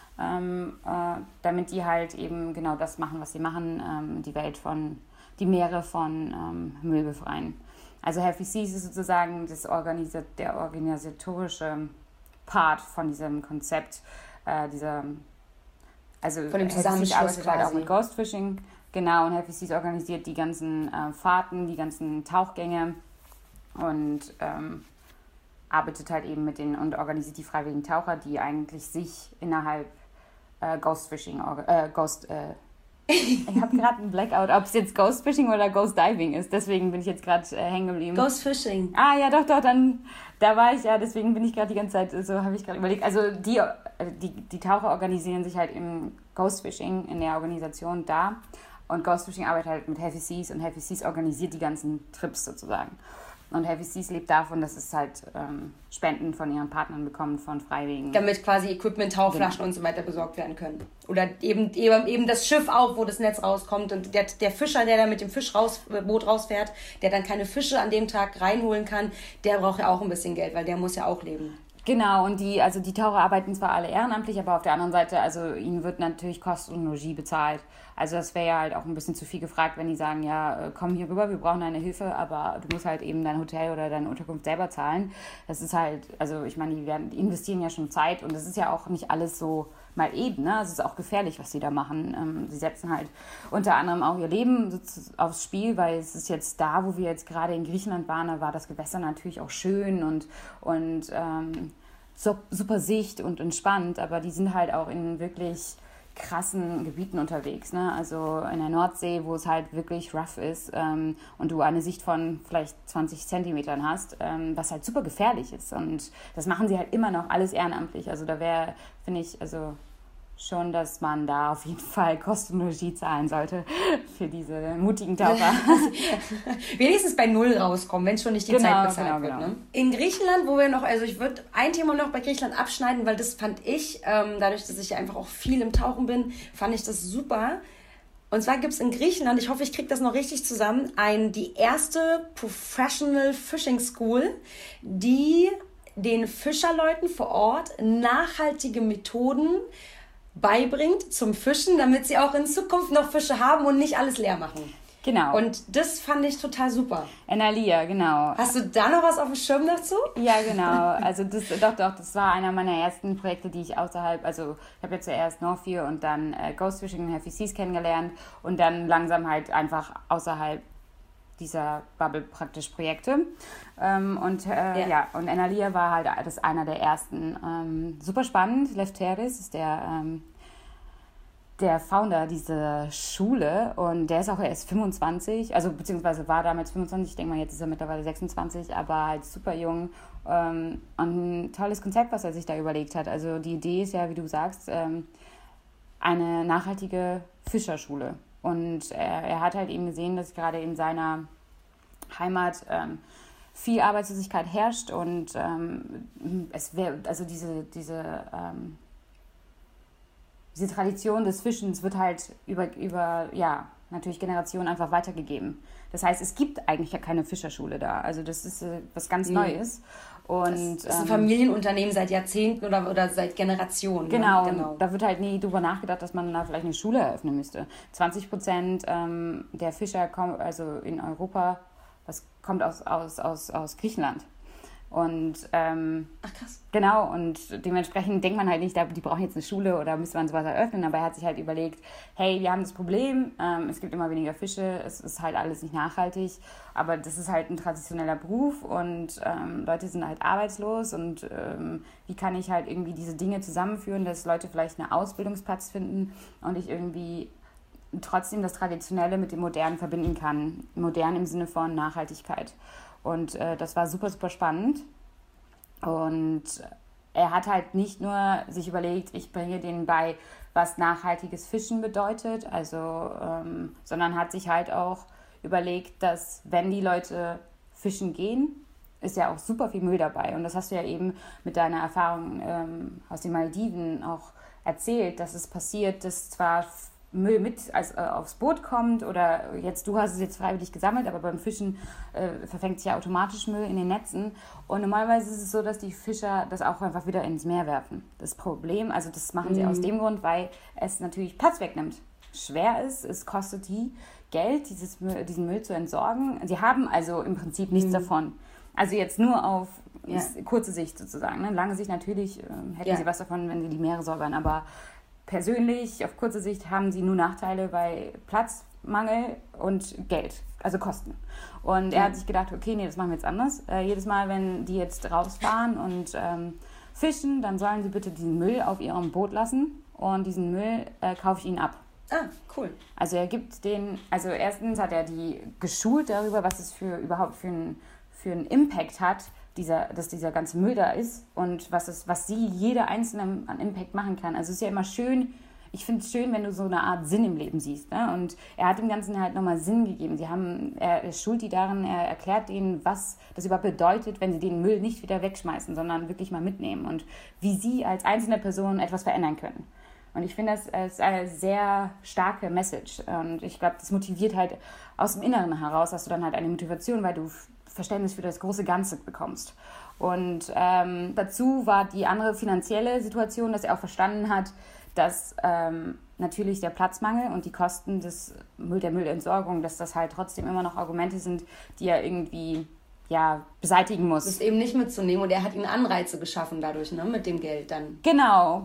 damit die halt eben genau das machen, was sie machen, die Meere von Müll befreien. Also Healthy Seas ist sozusagen der organisatorische Part von diesem Konzept, von dem Zusammenschluss arbeitet halt auch mit Ghostfishing, genau, und Healthy Seas organisiert die ganzen Fahrten, die ganzen Tauchgänge und arbeitet halt eben und organisiert die freiwilligen Taucher, die eigentlich sich innerhalb Ghostfishing, ich habe gerade einen Blackout, ob es jetzt Ghostfishing oder Ghost Diving ist. Deswegen bin ich jetzt gerade hängen geblieben. Ghostfishing. Ah, ja, doch, dann, da war ich ja, deswegen bin ich gerade die ganze Zeit, so habe ich gerade überlegt. Also die Taucher organisieren sich halt im Ghostfishing in der Organisation da. Und Ghostfishing arbeitet halt mit Healthy Seas und Healthy Seas organisiert die ganzen Trips sozusagen. Und Healthy Seas lebt davon, dass es halt Spenden von ihren Partnern bekommt, von Freiwilligen. Damit quasi Equipment, Tauchflaschen und so weiter besorgt werden können. Oder eben das Schiff auch, wo das Netz rauskommt. Und der Fischer, der da mit dem Boot rausfährt, der dann keine Fische an dem Tag reinholen kann, der braucht ja auch ein bisschen Geld, weil der muss ja auch leben. Genau, und die Taucher arbeiten zwar alle ehrenamtlich, aber auf der anderen Seite, also ihnen wird natürlich Kost und Logis bezahlt. Also das wäre ja halt auch ein bisschen zu viel gefragt, wenn die sagen, ja, komm hier rüber, wir brauchen deine Hilfe, aber du musst halt eben dein Hotel oder deine Unterkunft selber zahlen. Das ist halt, also ich meine, die investieren ja schon Zeit und das ist ja auch nicht alles so mal eben, ne? Also es ist auch gefährlich, was sie da machen. Sie setzen halt unter anderem auch ihr Leben aufs Spiel, weil es ist jetzt da, wo wir jetzt gerade in Griechenland waren, da war das Gewässer natürlich auch schön und super Sicht und entspannt, aber die sind halt auch in wirklich krassen Gebieten unterwegs, ne? Also in der Nordsee, wo es halt wirklich rough ist und du eine Sicht von vielleicht 20 Zentimetern hast, was halt super gefährlich ist. Und das machen sie halt immer noch alles ehrenamtlich. Also da wäre, finde ich, also schon, dass man da auf jeden Fall Kostenregie zahlen sollte für diese mutigen Taucher. Wenigstens bei Null rauskommen, wenn schon nicht die Zeit bezahlt wird. Ne? In Griechenland, wo wir noch, also ich würde ein Thema noch bei Griechenland abschneiden, weil das fand ich, dadurch, dass ich ja einfach auch viel im Tauchen bin, fand ich das super. Und zwar gibt es in Griechenland, ich hoffe, ich kriege das noch richtig zusammen, die erste Professional Fishing School, die den Fischerleuten vor Ort nachhaltige Methoden beibringt zum Fischen, damit sie auch in Zukunft noch Fische haben und nicht alles leer machen. Genau. Und das fand ich total super. Enalia, genau. Hast du da noch was auf dem Schirm dazu? Ja, genau. Also das war einer meiner ersten Projekte, die ich außerhalb, also ich habe ja zuerst Northview und dann Ghost Fishing und Heavy Seas kennengelernt und dann langsam halt einfach außerhalb dieser Bubble praktisch Projekte. Und Enalia war halt einer der ersten. Super spannend. Lefteris ist der Founder dieser Schule und der ist auch erst 25, also beziehungsweise war damals 25, ich denke mal, jetzt ist er mittlerweile 26, aber halt super jung. Und ein tolles Konzept, was er sich da überlegt hat. Also die Idee ist ja, wie du sagst, eine nachhaltige Fischerschule. Und er hat halt eben gesehen, dass gerade in seiner Heimat viel Arbeitslosigkeit herrscht und diese Tradition des Fischens wird halt über natürlich Generationen einfach weitergegeben. Das heißt, es gibt eigentlich ja keine Fischerschule da. Also das ist was ganz Neues. Und, das ist ein Familienunternehmen seit Jahrzehnten oder seit Generationen. Genau, ne? Genau. Da wird halt nie drüber nachgedacht, dass man da vielleicht eine Schule eröffnen müsste. 20% der Fischer kommen, also in Europa, das kommt aus Griechenland. Und ach krass. Genau, und dementsprechend denkt man halt nicht, die brauchen jetzt eine Schule oder müsste man sowas eröffnen, aber er hat sich halt überlegt, hey, wir haben das Problem, es gibt immer weniger Fische, es ist halt alles nicht nachhaltig, aber das ist halt ein traditioneller Beruf und Leute sind halt arbeitslos und wie kann ich halt irgendwie diese Dinge zusammenführen, dass Leute vielleicht einen Ausbildungsplatz finden und ich irgendwie trotzdem das Traditionelle mit dem Modernen verbinden kann, modern im Sinne von Nachhaltigkeit. Und das war super, super spannend. Und er hat halt nicht nur sich überlegt, ich bringe denen bei, was nachhaltiges Fischen bedeutet, sondern hat sich halt auch überlegt, dass wenn die Leute fischen gehen, ist ja auch super viel Müll dabei. Und das hast du ja eben mit deiner Erfahrung aus den Malediven auch erzählt, dass es passiert, dass zwar Müll mit aufs Boot kommt oder du hast es jetzt freiwillig gesammelt, aber beim Fischen verfängt sich ja automatisch Müll in den Netzen und normalerweise ist es so, dass die Fischer das auch einfach wieder ins Meer werfen. Das Problem, also das machen sie aus dem Grund, weil es natürlich Platz wegnimmt. Schwer ist, es kostet die Geld, diesen Müll zu entsorgen. Sie haben also im Prinzip nichts davon. Also jetzt nur auf kurze Sicht sozusagen. Ne? Lange Sicht natürlich hätten sie was davon, wenn sie die Meere säubern, aber persönlich, auf kurze Sicht, haben sie nur Nachteile bei Platzmangel und Geld, also Kosten. Und er hat sich gedacht, okay, nee, das machen wir jetzt anders. Jedes Mal, wenn die jetzt rausfahren und fischen, dann sollen sie bitte diesen Müll auf ihrem Boot lassen und diesen Müll kaufe ich ihnen ab. Ah, cool. Also er gibt erstens hat er die geschult darüber, was es überhaupt für einen Impact hat, dass dieser ganze Müll da ist und was jeder Einzelne an Impact machen kann. Also es ist ja immer schön, ich finde es schön, wenn du so eine Art Sinn im Leben siehst. Ne? Und er hat dem Ganzen halt nochmal Sinn gegeben. Er schult die darin, er erklärt denen, was das überhaupt bedeutet, wenn sie den Müll nicht wieder wegschmeißen, sondern wirklich mal mitnehmen und wie sie als einzelne Person etwas verändern können. Und ich finde, das ist eine sehr starke Message. Und ich glaube, das motiviert halt aus dem Inneren heraus, dass du dann halt eine Motivation, weil du Verständnis für das große Ganze bekommst. Und dazu war die andere finanzielle Situation, dass er auch verstanden hat, dass natürlich der Platzmangel und die Kosten der Müllentsorgung, dass das halt trotzdem immer noch Argumente sind, die er irgendwie beseitigen muss. Das ist eben nicht mitzunehmen und er hat ihnen Anreize geschaffen dadurch, ne, mit dem Geld dann. Genau.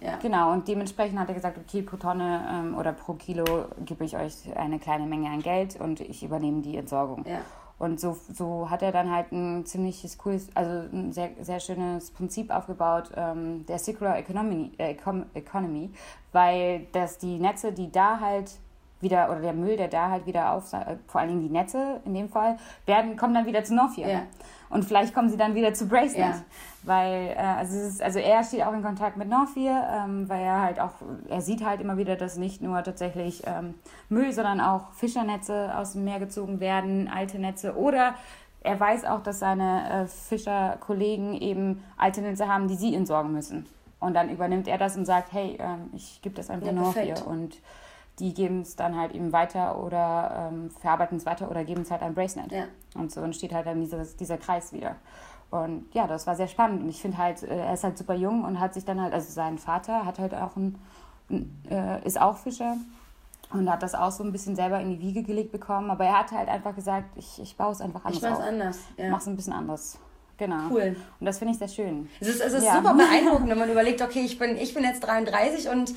Und dementsprechend hat er gesagt, okay, pro Tonne oder pro Kilo gebe ich euch eine kleine Menge an Geld und ich übernehme die Entsorgung. Ja. Und so hat er dann halt ein ziemliches cooles, also ein sehr, sehr schönes Prinzip aufgebaut, der Circular Economy, weil die Netze, die da halt wieder, oder der Müll, der da halt wieder vor allen Dingen die Netze in dem Fall, kommen dann wieder zu Northview. Ja. Und vielleicht kommen sie dann wieder zu Bracenet. Ja. Weil, also er steht auch in Kontakt mit Northview, weil er sieht halt immer wieder, dass nicht nur tatsächlich Müll, sondern auch Fischernetze aus dem Meer gezogen werden, alte Netze. Oder er weiß auch, dass seine Fischerkollegen eben alte Netze haben, die sie entsorgen müssen. Und dann übernimmt er das und sagt, hey, ich gebe das einfach Northview. Und die geben es dann halt eben weiter oder verarbeiten es weiter oder geben es halt an Bracenet. Ja. Und so entsteht halt dann dieser Kreis wieder. Und ja, das war sehr spannend. Und ich finde halt, er ist halt super jung und hat sich dann halt, also sein Vater hat halt auch ist auch Fischer und hat das auch so ein bisschen selber in die Wiege gelegt bekommen. Aber er hat halt einfach gesagt, ich baue es einfach anders auf. Ich mache es anders. Ja. Mach es ein bisschen anders. Genau. Cool. Und das finde ich sehr schön. Es ist super beeindruckend, wenn man überlegt, okay, ich bin jetzt 33 und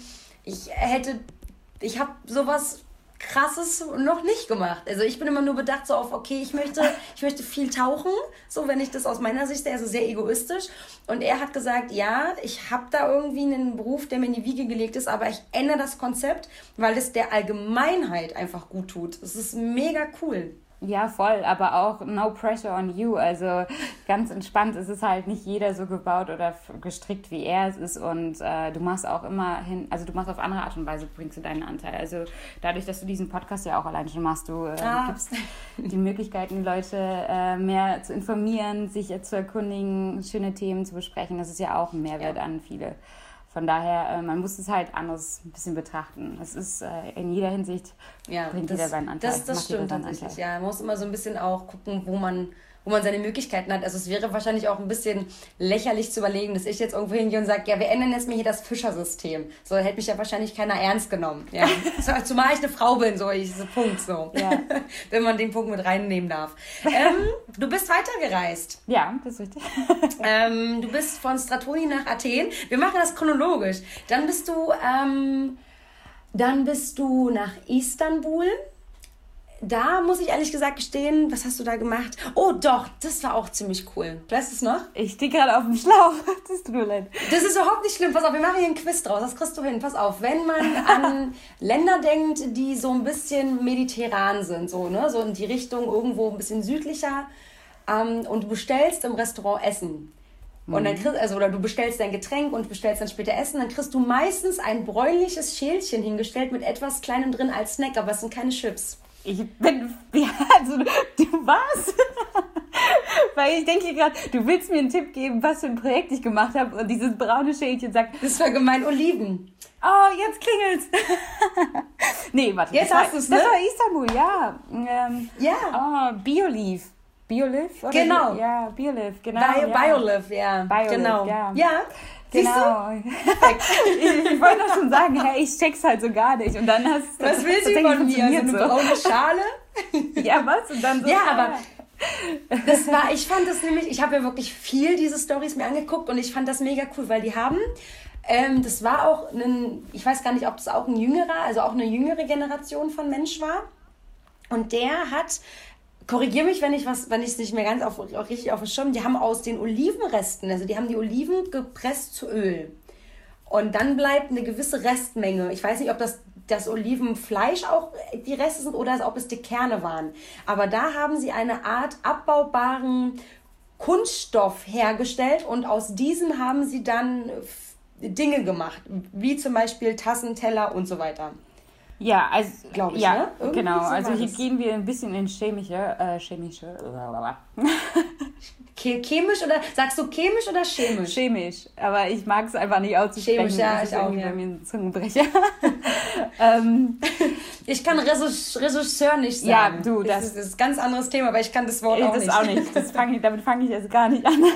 ich habe sowas Krasses noch nicht gemacht. Also ich bin immer nur bedacht so auf, okay, ich möchte viel tauchen, so wenn ich das aus meiner Sicht sehe, also sehr egoistisch. Und er hat gesagt, ja, ich habe da irgendwie einen Beruf, der mir in die Wiege gelegt ist, aber ich ändere das Konzept, weil es der Allgemeinheit einfach gut tut. Es ist mega cool. Ja, voll, aber auch no pressure on you, also ganz entspannt. Es ist halt nicht jeder so gebaut oder gestrickt, wie er es ist und du machst auch also du machst auf andere Art und Weise, bringst du deinen Anteil. Also dadurch, dass du diesen Podcast ja auch allein schon machst, du gibst die Möglichkeiten, die Leute mehr zu informieren, sich zu erkundigen, schöne Themen zu besprechen. Das ist ja auch ein Mehrwert an viele. Von daher, man muss es halt anders ein bisschen betrachten. Es ist in jeder Hinsicht, bringt jeder seinen Anteil. Das stimmt tatsächlich, ja. Man muss immer so ein bisschen auch gucken, wo man seine Möglichkeiten hat. Also es wäre wahrscheinlich auch ein bisschen lächerlich zu überlegen, dass ich jetzt irgendwo hingehe und sage, ja, wir ändern jetzt mir hier das Fischersystem. So, da hätte mich ja wahrscheinlich keiner ernst genommen. Ja. Zumal ich eine Frau bin, Punkt so. Ja. Wenn man den Punkt mit reinnehmen darf. Du bist weitergereist. Ja, das ist richtig. Du bist von Stratoni nach Athen. Wir machen das chronologisch. Dann bist du nach Istanbul. Da muss ich ehrlich gesagt gestehen, was hast du da gemacht? Oh doch, das war auch ziemlich cool. Weißt du es noch? Ich stehe gerade auf dem Schlauch. Das tut mir leid. Das ist überhaupt nicht schlimm. Pass auf, wir machen hier einen Quiz draus. Das kriegst du hin. Pass auf, wenn man an Länder denkt, die so ein bisschen mediterran sind, so in die Richtung irgendwo ein bisschen südlicher, und du bestellst im Restaurant Essen. Und dann oder du bestellst dein Getränk und bestellst dann später Essen, dann kriegst du meistens ein bräunliches Schälchen hingestellt mit etwas Kleinem drin als Snack, aber es sind keine Chips. Du warst. Weil ich denke gerade, du willst mir einen Tipp geben, was für ein Projekt ich gemacht habe und dieses braune Schälchen sagt, das war gemein, Oliven. Oh, jetzt klingelt's. Nee, warte. Jetzt hast du es, ne? Das war Istanbul, ja. Oh, Bioliv. Bioliv? Genau. Ja, Bioliv, genau. Bioliv, ja. Bioliv, genau. Ja. Genau. Ich wollte doch schon sagen, hey, ich check's halt so gar nicht. Und dann was willst du von mir? So eine braune Schale? Ja, was? Und dann so. Ja, aber ich fand das nämlich, ich habe ja wirklich viel diese Storys mir angeguckt und ich fand das mega cool, weil die haben, das war auch ich weiß gar nicht, ob das auch eine jüngere Generation von Mensch war. Und der hat, korrigiere mich, wenn ich es nicht mehr ganz richtig auf dem Schirm, die haben aus den Olivenresten, also die haben die Oliven gepresst zu Öl. Und dann bleibt eine gewisse Restmenge. Ich weiß nicht, ob das Olivenfleisch auch die Reste sind oder ob es die Kerne waren. Aber da haben sie eine Art abbaubaren Kunststoff hergestellt und aus diesem haben sie dann Dinge gemacht, wie zum Beispiel Tassen, Teller und so weiter. Ja, also glaube ich, ja, ne? Genau. Also hier gehen wir ein bisschen in chemische. Chemisch oder sagst du chemisch oder chemisch? Chemisch, aber ich mag es einfach nicht auszusprechen. Chemisch, ja, ich auch. Bei mir ein Zungenbrecher. Ich kann Regisseur nicht sagen. Ja, du, das ist ein ganz anderes Thema, aber ich kann das Wort auch nicht. Damit fange ich jetzt gar nicht an.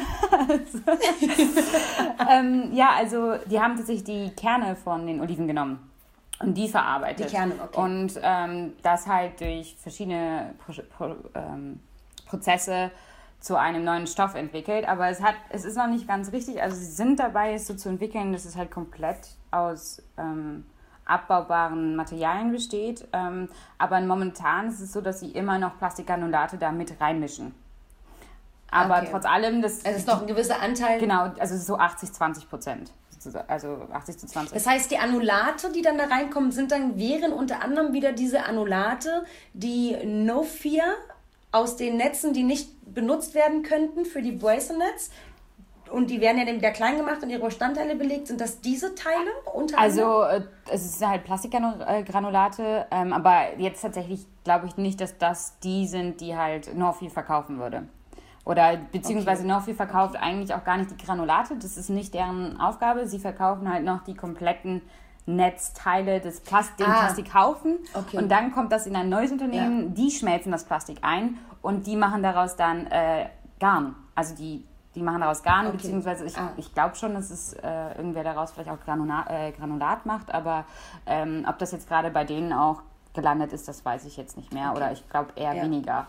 Also die haben tatsächlich die Kerne von den Oliven genommen. Und die verarbeitet. Die Kerne, okay. Und das halt durch verschiedene Prozesse zu einem neuen Stoff entwickelt. Aber es ist noch nicht ganz richtig. Also sie sind dabei, es so zu entwickeln, dass es halt komplett aus abbaubaren Materialien besteht. Aber momentan ist es so, dass sie immer noch Plastikgranulate da mit reinmischen. Aber trotz allem... Es ist noch ein gewisser Anteil... Genau, also so 80-20%. Also 80-20. Das heißt, die Anulate, die dann da reinkommen, wären unter anderem wieder diese Anulate, die No-Fear aus den Netzen, die nicht benutzt werden könnten für die Bracelet-Nets. Und die werden ja dann wieder klein gemacht und ihre Bestandteile belegt. Sind das diese Teile unter anderem? Also es ist halt Plastikgranulate, aber jetzt tatsächlich glaube ich nicht, dass das die sind, die halt Northfield verkaufen würde. Oder beziehungsweise Northfield verkauft eigentlich auch gar nicht die Granulate, das ist nicht deren Aufgabe. Sie verkaufen halt noch die kompletten Netzteile des Plastikhaufen. Okay. Und dann kommt das in ein neues Unternehmen, die schmelzen das Plastik ein und die machen daraus dann Garn. Also die machen daraus Garn, beziehungsweise ich glaube schon, dass es irgendwer daraus vielleicht auch Granulat macht, aber ob das jetzt gerade bei denen auch gelandet ist, das weiß ich jetzt nicht mehr oder ich glaube eher weniger.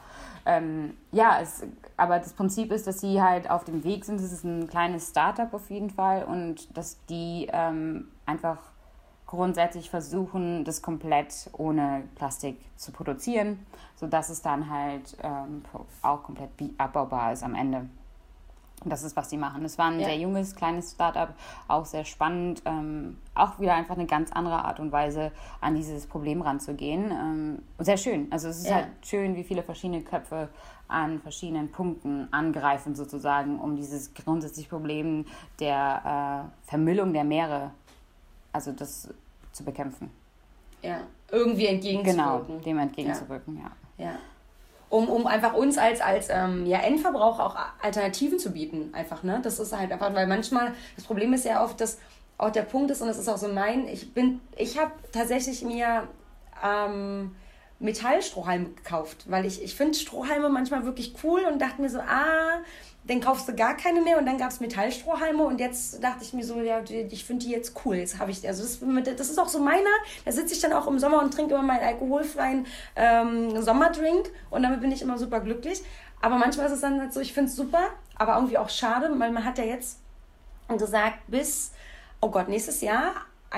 Aber das Prinzip ist, dass sie halt auf dem Weg sind. Es ist ein kleines Startup auf jeden Fall und dass die einfach grundsätzlich versuchen, das komplett ohne Plastik zu produzieren, sodass es dann halt auch komplett abbaubar ist am Ende. Und das ist, was sie machen. Es war ein sehr junges, kleines Startup, auch sehr spannend. Auch wieder einfach eine ganz andere Art und Weise, an dieses Problem ranzugehen. Sehr schön. Also es ist halt schön, wie viele verschiedene Köpfe an verschiedenen Punkten angreifen sozusagen, um dieses grundsätzliche Problem der Vermüllung der Meere, also das zu bekämpfen. Ja, irgendwie entgegenzuwirken. Genau, dem entgegenzuwirken, ja. Um einfach uns als Endverbraucher auch Alternativen zu bieten, einfach, ne? Das ist halt einfach, weil manchmal, das Problem ist ja oft, dass auch der Punkt ist, und das ist auch so ich habe tatsächlich mir Metallstrohhalme gekauft, weil ich finde Strohhalme manchmal wirklich cool und dachte mir so, dann kaufst du gar keine mehr und dann gab es Metallstrohhalme und jetzt dachte ich mir so, ja, ich finde die jetzt cool. Jetzt habe ich, also das ist auch so meiner, da sitze ich dann auch im Sommer und trinke immer meinen alkoholfreien Sommerdrink und damit bin ich immer super glücklich. Aber manchmal ist es dann halt so, ich finde es super, aber irgendwie auch schade, weil man hat ja jetzt gesagt, bis, nächstes Jahr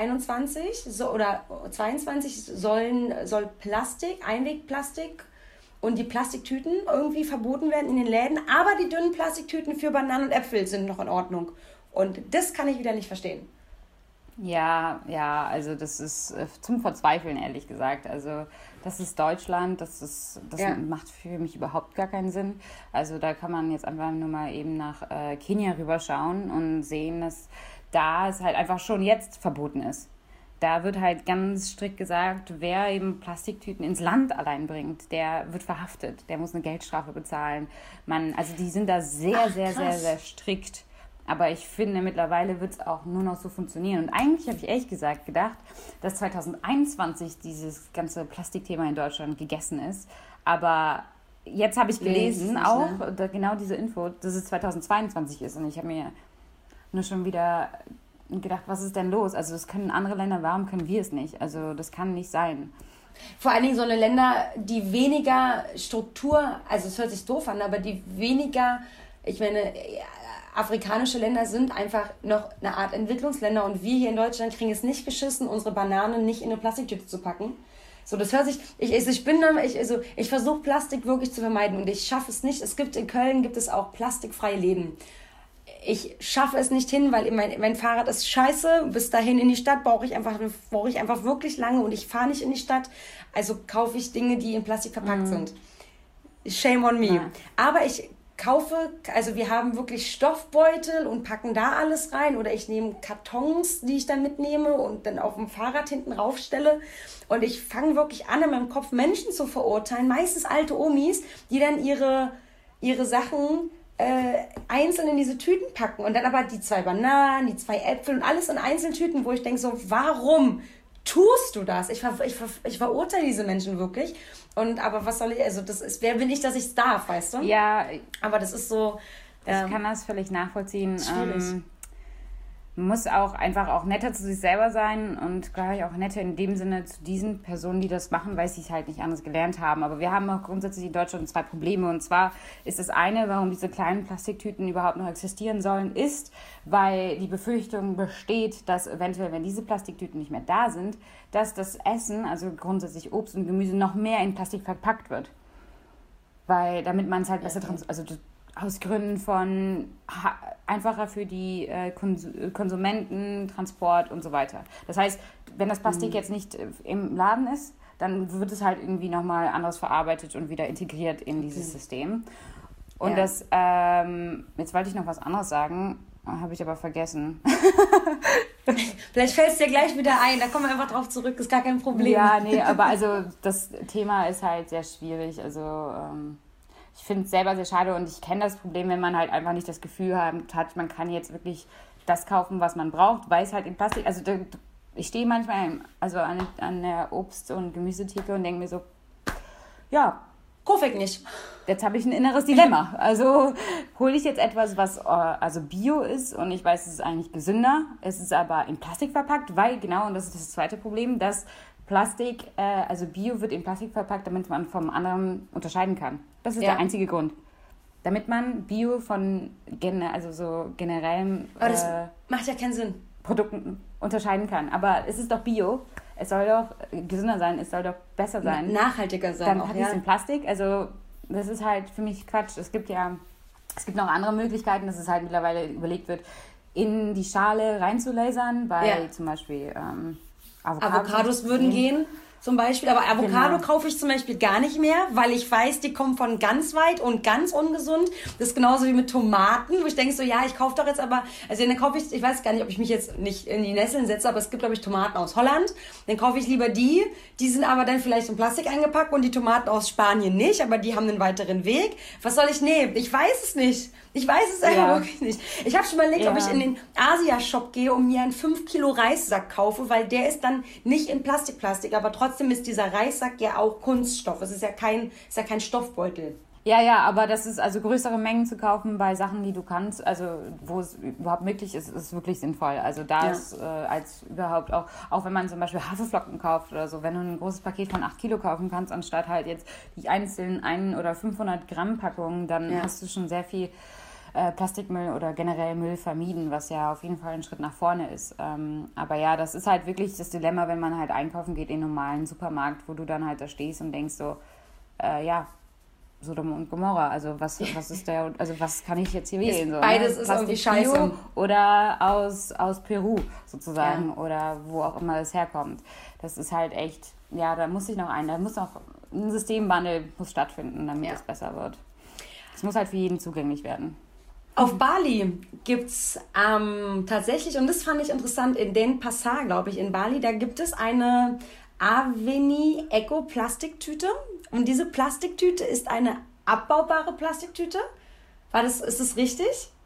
21 oder 22 soll Plastik, Einwegplastik und die Plastiktüten irgendwie verboten werden in den Läden, aber die dünnen Plastiktüten für Bananen und Äpfel sind noch in Ordnung. Und das kann ich wieder nicht verstehen. Ja, also das ist zum Verzweifeln, ehrlich gesagt. Also das ist Deutschland, das macht für mich überhaupt gar keinen Sinn. Also da kann man jetzt einfach nur mal eben nach Kenia rüberschauen und sehen, dass da es halt einfach schon jetzt verboten ist. Da wird halt ganz strikt gesagt, wer eben Plastiktüten ins Land allein bringt, der wird verhaftet, der muss eine Geldstrafe bezahlen. Also die sind da sehr, sehr strikt. Aber ich finde, mittlerweile wird es auch nur noch so funktionieren. Und eigentlich habe ich ehrlich gesagt gedacht, dass 2021 dieses ganze Plastikthema in Deutschland gegessen ist. Aber jetzt habe ich gelesen, genau diese Info, dass es 2022 ist. Und ich habe mir nur schon wieder gedacht, was ist denn los? Also das können andere Länder, warum können wir es nicht? Also das kann nicht sein. Vor allen Dingen so eine Länder, die weniger Struktur, also es hört sich doof an, aber die weniger, ich meine, afrikanische Länder sind einfach noch eine Art Entwicklungsländer und wir hier in Deutschland kriegen es nicht geschissen, unsere Bananen nicht in eine Plastiktüte zu packen. So, das hört sich, ich versuche Plastik wirklich zu vermeiden und ich schaffe es nicht. In Köln gibt es auch plastikfreie Läden. Ich schaffe es nicht hin, weil mein Fahrrad ist scheiße. Bis dahin in die Stadt brauche ich einfach wirklich lange und ich fahre nicht in die Stadt. Also kaufe ich Dinge, die in Plastik verpackt sind. Shame on me. Ja. Aber ich kaufe, also wir haben wirklich Stoffbeutel und packen da alles rein oder ich nehme Kartons, die ich dann mitnehme und dann auf dem Fahrrad hinten raufstelle und ich fange wirklich an, in meinem Kopf Menschen zu verurteilen, meistens alte Omis, die dann ihre Sachen einzeln in diese Tüten packen und dann aber die 2 Bananen, die 2 Äpfel und alles in einzelnen Tüten, wo ich denke so, warum tust du das? Ich verurteile diese Menschen wirklich. Aber was soll ich, also wer bin ich, dass ich es darf, weißt du? Ja. Aber das ist so... Ich kann das völlig nachvollziehen. Schwierig. man muss auch einfach auch netter zu sich selber sein und, glaube ich, auch netter in dem Sinne zu diesen Personen, die das machen, weil sie es halt nicht anders gelernt haben. Aber wir haben auch grundsätzlich in Deutschland 2 Probleme. Und zwar ist das eine, warum diese kleinen Plastiktüten überhaupt noch existieren sollen, ist, weil die Befürchtung besteht, dass eventuell, wenn diese Plastiktüten nicht mehr da sind, dass das Essen, also grundsätzlich Obst und Gemüse, noch mehr in Plastik verpackt wird. Weil, damit man es halt besser aus Gründen von einfacher für die Konsumenten, Transport und so weiter. Das heißt, wenn das Plastik jetzt nicht im Laden ist, dann wird es halt irgendwie nochmal anders verarbeitet und wieder integriert in dieses System. Und das, jetzt wollte ich noch was anderes sagen, habe ich aber vergessen. Vielleicht fällt es dir gleich wieder ein, da kommen wir einfach drauf zurück, ist gar kein Problem. Ja, nee, aber also das Thema ist halt sehr schwierig, also ich finde es selber sehr schade und ich kenne das Problem, wenn man halt einfach nicht das Gefühl hat, man kann jetzt wirklich das kaufen, was man braucht, weil es halt in Plastik, also ich stehe manchmal an der Obst- und Gemüsetheke und denke mir so, ja, Kauf ich nicht. Jetzt habe ich ein inneres Dilemma. Also hole ich jetzt etwas, was also Bio ist und ich weiß, es ist eigentlich gesünder, es ist aber in Plastik verpackt, weil genau, und das ist das zweite Problem, dass Plastik, also Bio wird in Plastik verpackt, damit man vom anderen unterscheiden kann. Das ist der einzige Grund. Damit man Bio von so generellen aber das macht ja keinen Sinn. Produkten unterscheiden kann. Aber es ist doch Bio, es soll doch gesünder sein, es soll doch besser sein. Nachhaltiger sein. Dann hat es in Plastik, also das ist halt für mich Quatsch. Es gibt noch andere Möglichkeiten, dass es halt mittlerweile überlegt wird, in die Schale reinzulasern, weil zum Beispiel Avocados würden gehen, zum Beispiel. Aber Avocado kaufe ich zum Beispiel gar nicht mehr, weil ich weiß, die kommen von ganz weit und ganz ungesund. Das ist genauso wie mit Tomaten, wo ich denke so, ja, ich kaufe doch jetzt aber, also dann kaufe ich weiß gar nicht, ob ich mich jetzt nicht in die Nesseln setze, aber es gibt, glaube ich, Tomaten aus Holland. Dann kaufe ich lieber die sind aber dann vielleicht in Plastik eingepackt und die Tomaten aus Spanien nicht, aber die haben einen weiteren Weg. Was soll ich nehmen? Ich weiß es nicht. Ich weiß es einfach wirklich nicht. Ich habe schon überlegt, ob ich in den Asia-Shop gehe und mir einen 5 Kilo Reissack kaufe, weil der ist dann nicht in Plastik, aber trotzdem ist dieser Reissack ja auch Kunststoff. Es ist ja kein Stoffbeutel. Ja, aber das ist also größere Mengen zu kaufen bei Sachen, die du kannst, also wo es überhaupt möglich ist, ist wirklich sinnvoll. Also da ist als überhaupt auch wenn man zum Beispiel Haferflocken kauft oder so, wenn du ein großes Paket von 8 Kilo kaufen kannst, anstatt halt jetzt die einzelnen 1 oder 500 Gramm Packungen, dann hast du schon sehr viel Plastikmüll oder generell Müll vermieden, was ja auf jeden Fall ein Schritt nach vorne ist. Aber ja, das ist halt wirklich das Dilemma, wenn man halt einkaufen geht in einen normalen Supermarkt, wo du dann halt da stehst und denkst so, Sodom und Gomorra, also was kann ich jetzt hier wählen? So, beides ist irgendwie scheiße. Oder aus Peru sozusagen oder wo auch immer es herkommt. Das ist halt echt, da muss noch ein Systemwandel muss stattfinden, damit es besser wird. Es muss halt für jeden zugänglich werden. Auf Bali gibt es tatsächlich, und das fand ich interessant, in Denpasar, glaube ich, in Bali, da gibt es eine Aveni Eco Plastiktüte. Und diese Plastiktüte ist eine abbaubare Plastiktüte. Ist das richtig?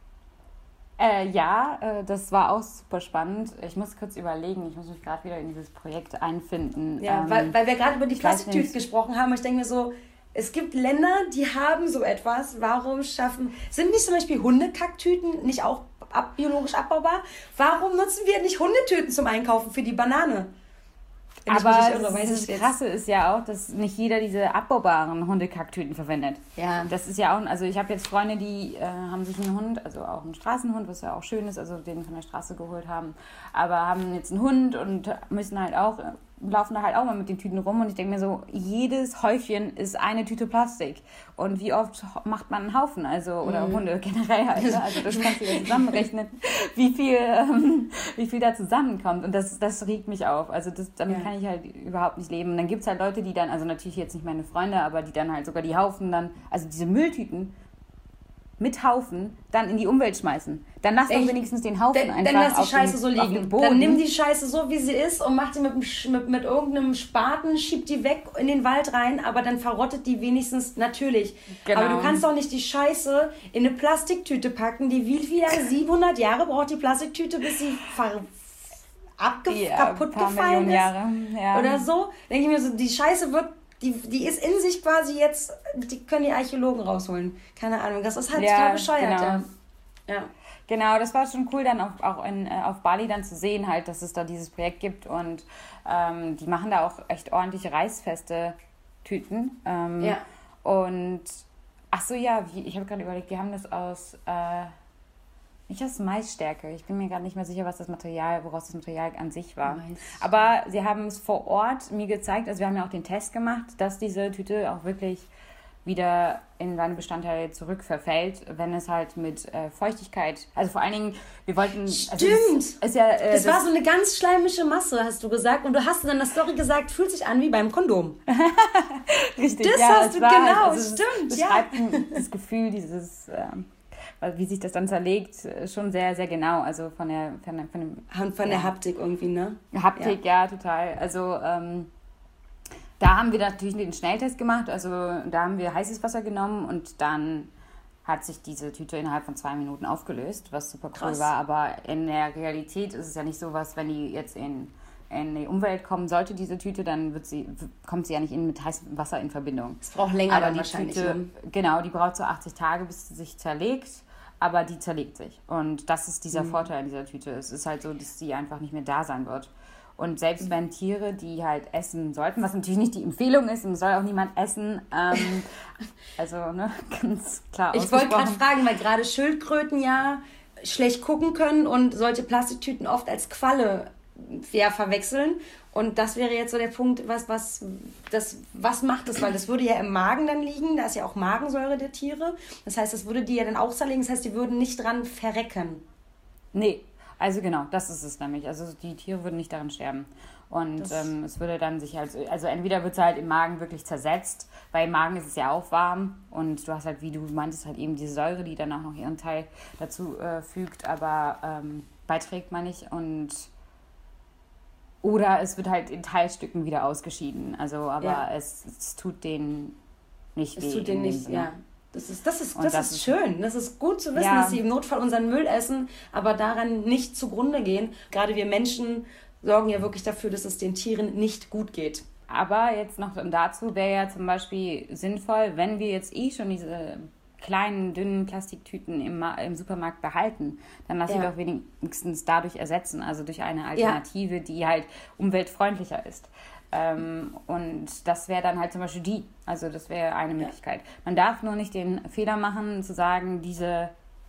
Das war auch super spannend. Ich muss kurz überlegen, ich muss mich gerade wieder in dieses Projekt einfinden. Ja, weil wir gerade über die Plastiktüte gesprochen haben. Und ich denke mir so, es gibt Länder, die haben so etwas. Sind nicht zum Beispiel Hundekacktüten nicht auch biologisch abbaubar? Warum nutzen wir nicht Hundetüten zum Einkaufen für die Banane? Aber das Krasse ist ja auch, dass nicht jeder diese abbaubaren Hundekacktüten verwendet. Ja. Das ist ja auch, also ich habe jetzt Freunde, die haben sich einen Hund, also auch einen Straßenhund, was ja auch schön ist, also den von der Straße geholt haben, aber haben jetzt einen Hund und laufen da halt auch mal mit den Tüten rum und ich denke mir so, jedes Häufchen ist eine Tüte Plastik und wie oft macht man einen Haufen, oder Hunde generell halt, also das kannst du ja zusammenrechnen, wie viel da zusammenkommt und das regt mich auf, also damit kann ich halt überhaupt nicht leben und dann gibt es halt Leute, die dann, also natürlich jetzt nicht meine Freunde, aber die dann halt sogar die Haufen dann, also diese Mülltüten mit Haufen dann in die Umwelt schmeißen. Dann lass doch wenigstens den Haufen einfach dann lass die Scheiße so liegen. Boden. Dann nimm die Scheiße so, wie sie ist und mach die mit irgendeinem Spaten, schieb die weg in den Wald rein, aber dann verrottet die wenigstens natürlich. Genau. Aber du kannst doch nicht die Scheiße in eine Plastiktüte packen, die wie viel Jahre? 700 Jahre braucht die Plastiktüte, bis sie kaputt gefallen ist. Jahre. Ja. Oder so. Denke ich mir so, die Scheiße wird... Die ist in sich quasi jetzt, die können die Archäologen rausholen. Keine Ahnung, das ist halt total bescheuert. Genau. Ja. Genau, das war schon cool, dann auf Bali dann zu sehen, halt, dass es da dieses Projekt gibt und die machen da auch echt ordentliche reißfeste Tüten. Ja. Und ach so, ja, ich habe gerade überlegt, die haben das aus nicht aus Maisstärke. Ich bin mir gerade nicht mehr sicher, woraus das Material an sich war. Aber sie haben es vor Ort mir gezeigt, also wir haben ja auch den Test gemacht, dass diese Tüte auch wirklich wieder in seine Bestandteile zurückverfällt, wenn es halt mit Feuchtigkeit, also vor allen Dingen, wir wollten... Stimmt! Also das war so eine ganz schleimische Masse, hast du gesagt. Und du hast dann in der Story gesagt, fühlt sich an wie beim Kondom. Richtig, das ja, hast du, genau, halt, stimmt. Das beschreibt das Gefühl, dieses... wie sich das dann zerlegt, schon sehr, sehr genau. Also von der Haptik irgendwie, ne? Haptik, ja total. Also da haben wir natürlich den Schnelltest gemacht. Also da haben wir heißes Wasser genommen und dann hat sich diese Tüte innerhalb von 2 Minuten aufgelöst, was super cool war. Aber in der Realität ist es ja nicht so was, wenn die jetzt in die Umwelt kommen sollte, diese Tüte, dann kommt sie ja nicht mit heißem Wasser in Verbindung. Es braucht länger aber dann die wahrscheinlich. Tüte, genau, die braucht so 80 Tage, bis sie sich zerlegt. Aber die zerlegt sich. Und das ist dieser Vorteil an dieser Tüte. Es ist halt so, dass sie einfach nicht mehr da sein wird. Und selbst wenn Tiere, die halt essen sollten, was natürlich nicht die Empfehlung ist, und soll auch niemand essen, also ganz klar Ich wollte gerade fragen, weil gerade Schildkröten ja schlecht gucken können und solche Plastiktüten oft als Qualle verwechseln. Und das wäre jetzt so der Punkt, was macht das? Weil das würde ja im Magen dann liegen, da ist ja auch Magensäure der Tiere. Das heißt, das würde die ja dann auch zerlegen, das heißt, die würden nicht dran verrecken. Nee, also genau, das ist es nämlich. Also die Tiere würden nicht daran sterben. Und es würde dann sich halt, also entweder wird es halt im Magen wirklich zersetzt, weil im Magen ist es ja auch warm und du hast halt, wie du meintest, halt eben diese Säure, die dann auch noch ihren Teil dazu fügt, aber beiträgt, meine ich, oder es wird halt in Teilstücken wieder ausgeschieden. Also, aber es tut denen nicht weh. Es tut denen nicht, ja. Das ist schön. Das ist gut zu wissen, dass sie im Notfall unseren Müll essen, aber daran nicht zugrunde gehen. Gerade wir Menschen sorgen ja wirklich dafür, dass es den Tieren nicht gut geht. Aber jetzt noch dazu wäre ja zum Beispiel sinnvoll, wenn wir jetzt schon diese kleinen, dünnen Plastiktüten im Supermarkt behalten, dann lass sie doch wenigstens dadurch ersetzen, also durch eine Alternative, die halt umweltfreundlicher ist. Und das wäre dann halt zum Beispiel also das wäre eine Möglichkeit. Man darf nur nicht den Fehler machen, zu sagen, diese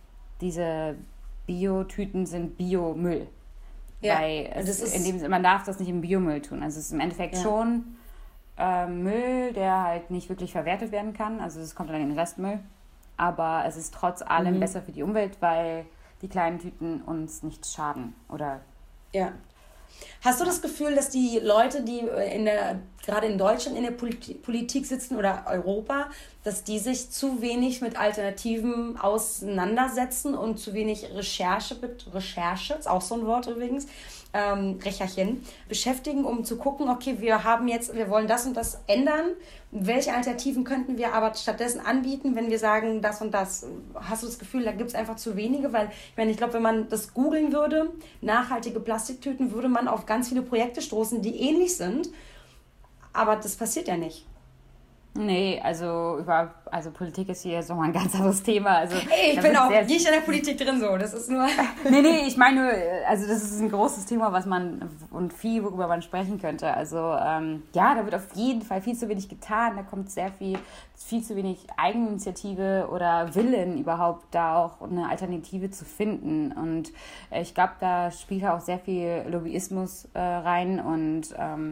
Biotüten sind Biomüll. Ja, Weil man darf das nicht im Biomüll tun. Also es ist im Endeffekt schon Müll, der halt nicht wirklich verwertet werden kann. Also es kommt dann in den Restmüll. Aber es ist trotz allem besser für die Umwelt, weil die kleinen Tüten uns nicht schaden. Ja. Hast du das Gefühl, dass die Leute, die gerade in Deutschland in der Politik sitzen oder Europa, dass die sich zu wenig mit Alternativen auseinandersetzen und zu wenig Recherche, ist auch so ein Wort übrigens, Recherchen, beschäftigen, um zu gucken, okay, wir wollen das und das ändern. Welche Alternativen könnten wir aber stattdessen anbieten, wenn wir sagen, das und das? Hast du das Gefühl, da gibt es einfach zu wenige? Weil, ich glaube, wenn man das googeln würde, nachhaltige Plastiktüten, würde man auf ganz viele Projekte stoßen, die ähnlich sind. Aber das passiert ja nicht. Nee, also Politik ist hier so mal ein ganz anderes Thema. Also, ich bin auch nicht in der Politik drin, so. Das ist nur... Nee, ich meine nur, also das ist ein großes Thema, worüber man sprechen könnte. Also, da wird auf jeden Fall viel zu wenig getan. Da kommt viel zu wenig Eigeninitiative oder Willen überhaupt, da auch eine Alternative zu finden. Und ich glaube, da spielt auch sehr viel Lobbyismus rein und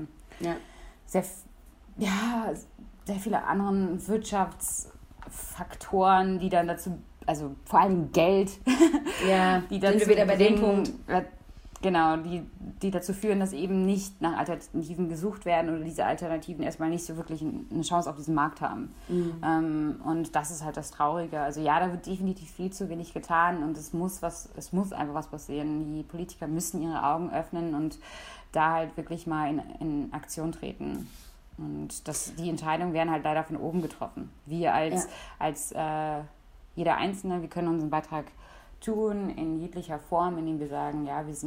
sehr viele anderen Wirtschaftsfaktoren, die dann dazu, also vor allem Geld, die dazu sind wir wieder bei dem Punkt. Genau, die dazu führen, dass eben nicht nach Alternativen gesucht werden oder diese Alternativen erstmal nicht so wirklich eine Chance auf diesen Markt haben. Und das ist halt das Traurige. Also da wird definitiv viel zu wenig getan und es muss einfach was passieren. Die Politiker müssen ihre Augen öffnen und da halt wirklich mal in Aktion treten. Und die Entscheidungen werden halt leider von oben getroffen. Wir als jeder Einzelne, wir können unseren Beitrag tun in jeglicher Form, indem wir sagen,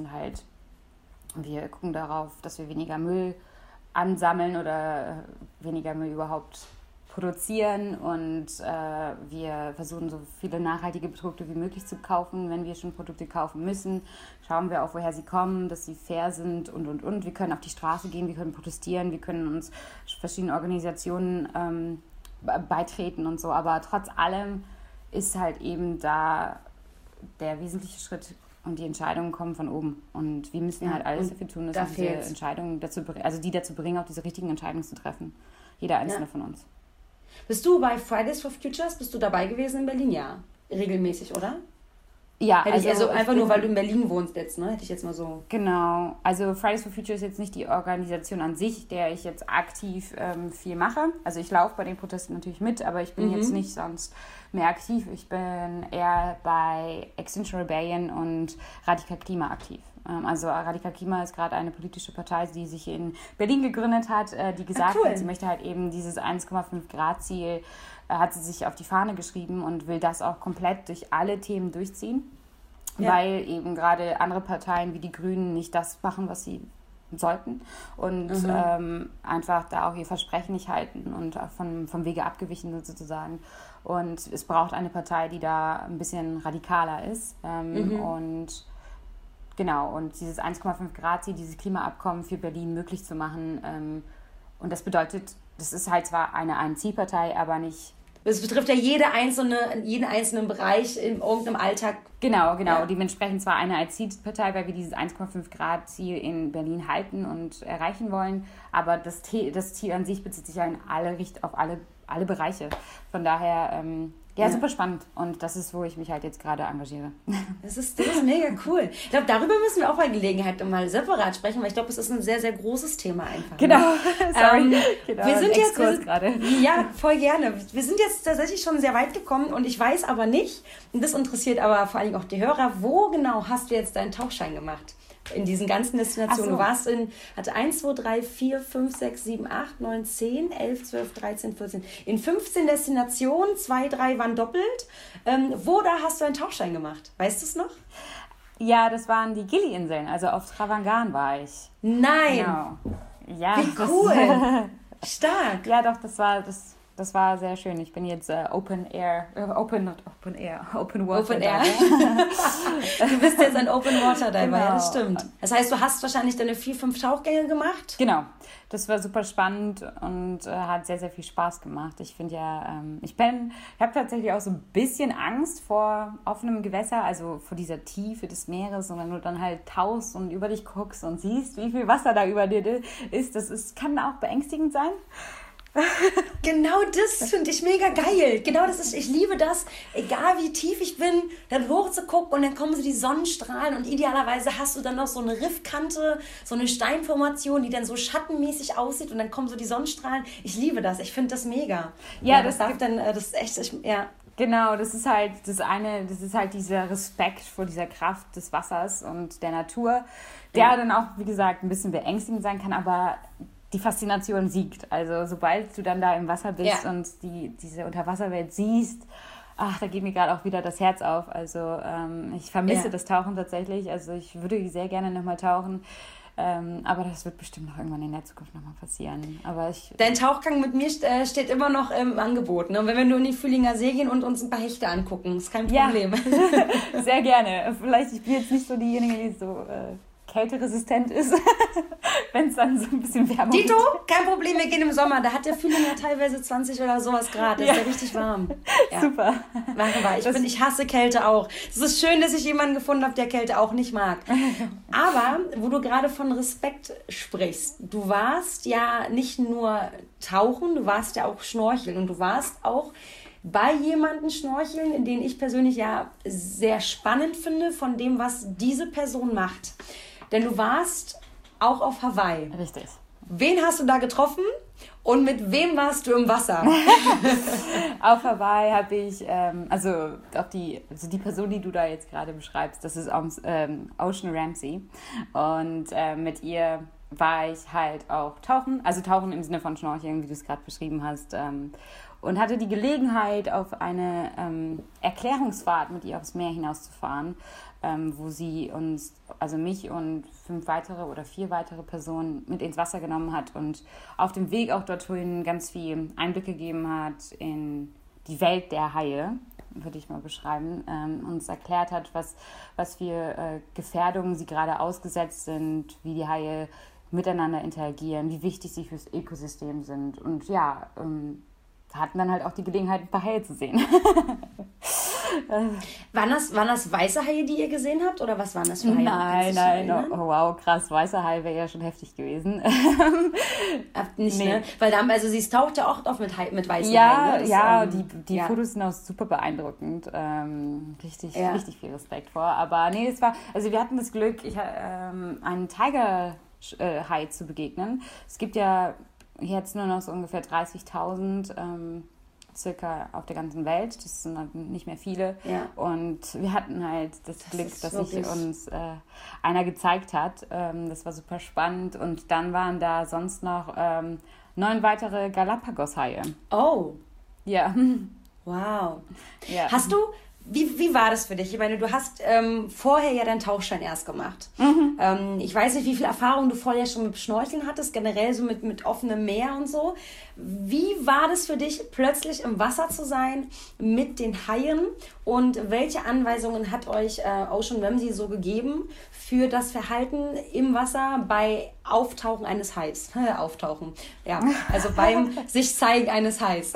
wir gucken darauf, dass wir weniger Müll ansammeln oder weniger Müll überhaupt produzieren und wir versuchen so viele nachhaltige Produkte wie möglich zu kaufen. Wenn wir schon Produkte kaufen müssen, schauen wir auch, woher sie kommen, dass sie fair sind und. Wir können auf die Straße gehen, wir können protestieren, wir können uns verschiedenen Organisationen beitreten und so. Aber trotz allem ist halt eben da der wesentliche Schritt und die Entscheidungen kommen von oben. Und wir müssen halt alles dafür tun, dass diese Entscheidungen dazu bringen, auch diese richtigen Entscheidungen zu treffen. Jeder einzelne von uns. Bist du bei Fridays for Futures, bist du dabei gewesen in Berlin? Ja, regelmäßig, oder? Ja, also einfach nur, weil du in Berlin wohnst jetzt, ne? Hätte ich jetzt mal so... Genau, also Fridays for Future ist jetzt nicht die Organisation an sich, der ich jetzt aktiv viel mache. Also ich laufe bei den Protesten natürlich mit, aber ich bin jetzt nicht sonst mehr aktiv. Ich bin eher bei Extinction Rebellion und Radikal Klima aktiv. Also Radikal Klima ist gerade eine politische Partei, die sich in Berlin gegründet hat, die gesagt hat, sie möchte halt eben dieses 1,5 Grad Ziel, hat sie sich auf die Fahne geschrieben und will das auch komplett durch alle Themen durchziehen, weil eben gerade andere Parteien wie die Grünen nicht das machen, was sie sollten und einfach da auch ihr Versprechen nicht halten und vom Wege abgewichen sind sozusagen. Und es braucht eine Partei, die da ein bisschen radikaler ist und genau, und dieses 1,5 Grad Ziel, dieses Klimaabkommen für Berlin möglich zu machen. Und das bedeutet, das ist halt zwar eine Zielpartei, aber nicht... Es betrifft ja jeden einzelnen Bereich in irgendeinem Alltag. Genau. Ja. Dementsprechend zwar eine Zielpartei, weil wir dieses 1,5 Grad Ziel in Berlin halten und erreichen wollen, aber das Ziel an sich bezieht sich ja auf alle Bereiche. Von daher... super spannend. Und das ist, wo ich mich halt jetzt gerade engagiere. Das ist mega cool. Ich glaube, darüber müssen wir auch bei Gelegenheit mal separat sprechen, weil ich glaube, es ist ein sehr, sehr großes Thema einfach. Genau, sorry. Wir sind jetzt gerade. Ja, voll gerne. Wir sind jetzt tatsächlich schon sehr weit gekommen und ich weiß aber nicht, und das interessiert aber vor allem auch die Hörer, wo genau hast du jetzt deinen Tauchschein gemacht? In diesen ganzen Destinationen. Du warst hatte 1, 2, 3, 4, 5, 6, 7, 8, 9, 10, 11, 12, 13, 14. In 15 Destinationen, 2, 3 waren doppelt. Wo da hast du einen Tauchschein gemacht? Weißt du es noch? Ja, das waren die Gili-Inseln. Also auf Travangan war ich. Nein! Genau. Ja, wie cool! Stark! Ja, doch, das war sehr schön. Ich bin jetzt Open Water Diver. Du bist jetzt ein Open Water Diver, genau. Ja, das stimmt. Das heißt, du hast wahrscheinlich deine 4, 5 Tauchgänge gemacht? Genau. Das war super spannend und hat sehr, sehr viel Spaß gemacht. Ich finde ja, ich habe tatsächlich auch so ein bisschen Angst vor offenem Gewässer, also vor dieser Tiefe des Meeres. Und wenn du dann halt tauchst und über dich guckst und siehst, wie viel Wasser da über dir ist, kann auch beängstigend sein. Genau das finde ich mega geil. Genau das ist, ich liebe das, egal wie tief ich bin, dann hoch zu gucken und dann kommen so die Sonnenstrahlen und idealerweise hast du dann noch so eine Riffkante, so eine Steinformation, die dann so schattenmäßig aussieht und dann kommen so die Sonnenstrahlen. Ich liebe das, ich finde das mega. Ja, das ist echt, ja. Genau, das ist halt dieser Respekt vor dieser Kraft des Wassers und der Natur, der dann auch, wie gesagt, ein bisschen beängstigend sein kann, aber die Faszination siegt. Also sobald du dann da im Wasser bist und diese Unterwasserwelt siehst, da geht mir gerade auch wieder das Herz auf. Also ich vermisse das Tauchen tatsächlich. Also ich würde sehr gerne nochmal tauchen. Aber das wird bestimmt noch irgendwann in der Zukunft nochmal passieren. Dein Tauchgang mit mir steht immer noch im Angebot. Ne? Und wenn wir nur in die Fühlinger See gehen und uns ein paar Hechte angucken, ist kein Problem. Ja, sehr gerne. Vielleicht, ich bin jetzt nicht so diejenige, die so... kälteresistent ist, wenn es dann so ein bisschen wärmer Dito, wird. Kein Problem, wir gehen im Sommer. Da hat der Fühlinger teilweise 20 oder sowas Grad. Das ist ja richtig warm. Ja. Super. Ich hasse Kälte auch. Es ist schön, dass ich jemanden gefunden habe, der Kälte auch nicht mag. Aber, wo du gerade von Respekt sprichst, du warst ja nicht nur tauchen, du warst ja auch schnorcheln und du warst auch bei jemandem schnorcheln, in den ich persönlich ja sehr spannend finde, von dem, was diese Person macht. Denn du warst auch auf Hawaii. Richtig. Wen hast du da getroffen und mit wem warst du im Wasser? Auf Hawaii habe ich, die Person, die du da jetzt gerade beschreibst, das ist Ocean Ramsey. Und mit ihr war ich halt auch tauchen, also tauchen im Sinne von Schnorcheln, wie du es gerade beschrieben hast. und hatte die Gelegenheit, auf eine Erklärungsfahrt mit ihr aufs Meer hinauszufahren, wo sie uns, also mich und 4 weitere Personen mit ins Wasser genommen hat und auf dem Weg auch dorthin ganz viel Einblick gegeben hat in die Welt der Haie, würde ich mal beschreiben, uns erklärt hat, was für Gefährdungen sie gerade ausgesetzt sind, wie die Haie miteinander interagieren, wie wichtig sie fürs Ökosystem sind und ja, hatten dann halt auch die Gelegenheit, ein paar Haie zu sehen. Waren das weiße Haie, die ihr gesehen habt, oder was waren das für Haie? Nein, oh, wow, krass, weißer Hai wäre ja schon heftig gewesen. Nicht, nee. Ne? Weil sie taucht ja auch oft mit weißen Haien. Ne? Ja, die Fotos sind auch super beeindruckend. Richtig viel Respekt vor. Aber nee, wir hatten das Glück, einen Tiger-Hai zu begegnen. Es gibt ja jetzt nur noch so ungefähr 30.000 circa auf der ganzen Welt. Das sind halt nicht mehr viele. Ja. Und wir hatten halt das Glück, dass sich uns einer gezeigt hat. Das war super spannend. Und dann waren da sonst noch 9 weitere Galapagos-Haie. Oh. Ja. Wow. Ja. Wie war das für dich? Ich meine, du hast vorher ja deinen Tauchschein erst gemacht. Ich weiß nicht, wie viel Erfahrung du vorher schon mit Schnorcheln hattest, generell so mit offenem Meer und so. Wie war das für dich, plötzlich im Wasser zu sein mit den Haien? Und welche Anweisungen hat euch Ocean Ramsey so gegeben für das Verhalten im Wasser bei Auftauchen eines Hais? Auftauchen, ja. Also beim sich zeigen eines Hais.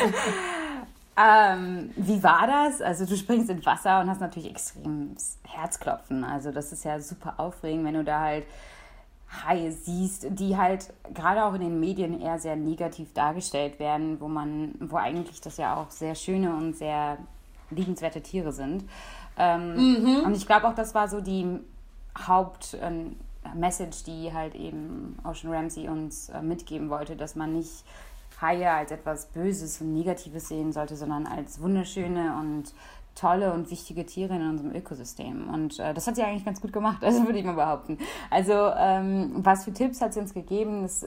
Wie war das? Also du springst ins Wasser und hast natürlich extremes Herzklopfen. Also das ist ja super aufregend, wenn du da halt Haie siehst, die halt gerade auch in den Medien eher sehr negativ dargestellt werden, wo eigentlich das ja auch sehr schöne und sehr liebenswerte Tiere sind. Und ich glaube auch, das war so die Hauptmessage, die halt eben Ocean Ramsey uns mitgeben wollte, dass man nicht Haie als etwas Böses und Negatives sehen sollte, sondern als wunderschöne und tolle und wichtige Tiere in unserem Ökosystem. Und das hat sie eigentlich ganz gut gemacht, also würde ich mal behaupten. Also was für Tipps hat sie uns gegeben? Das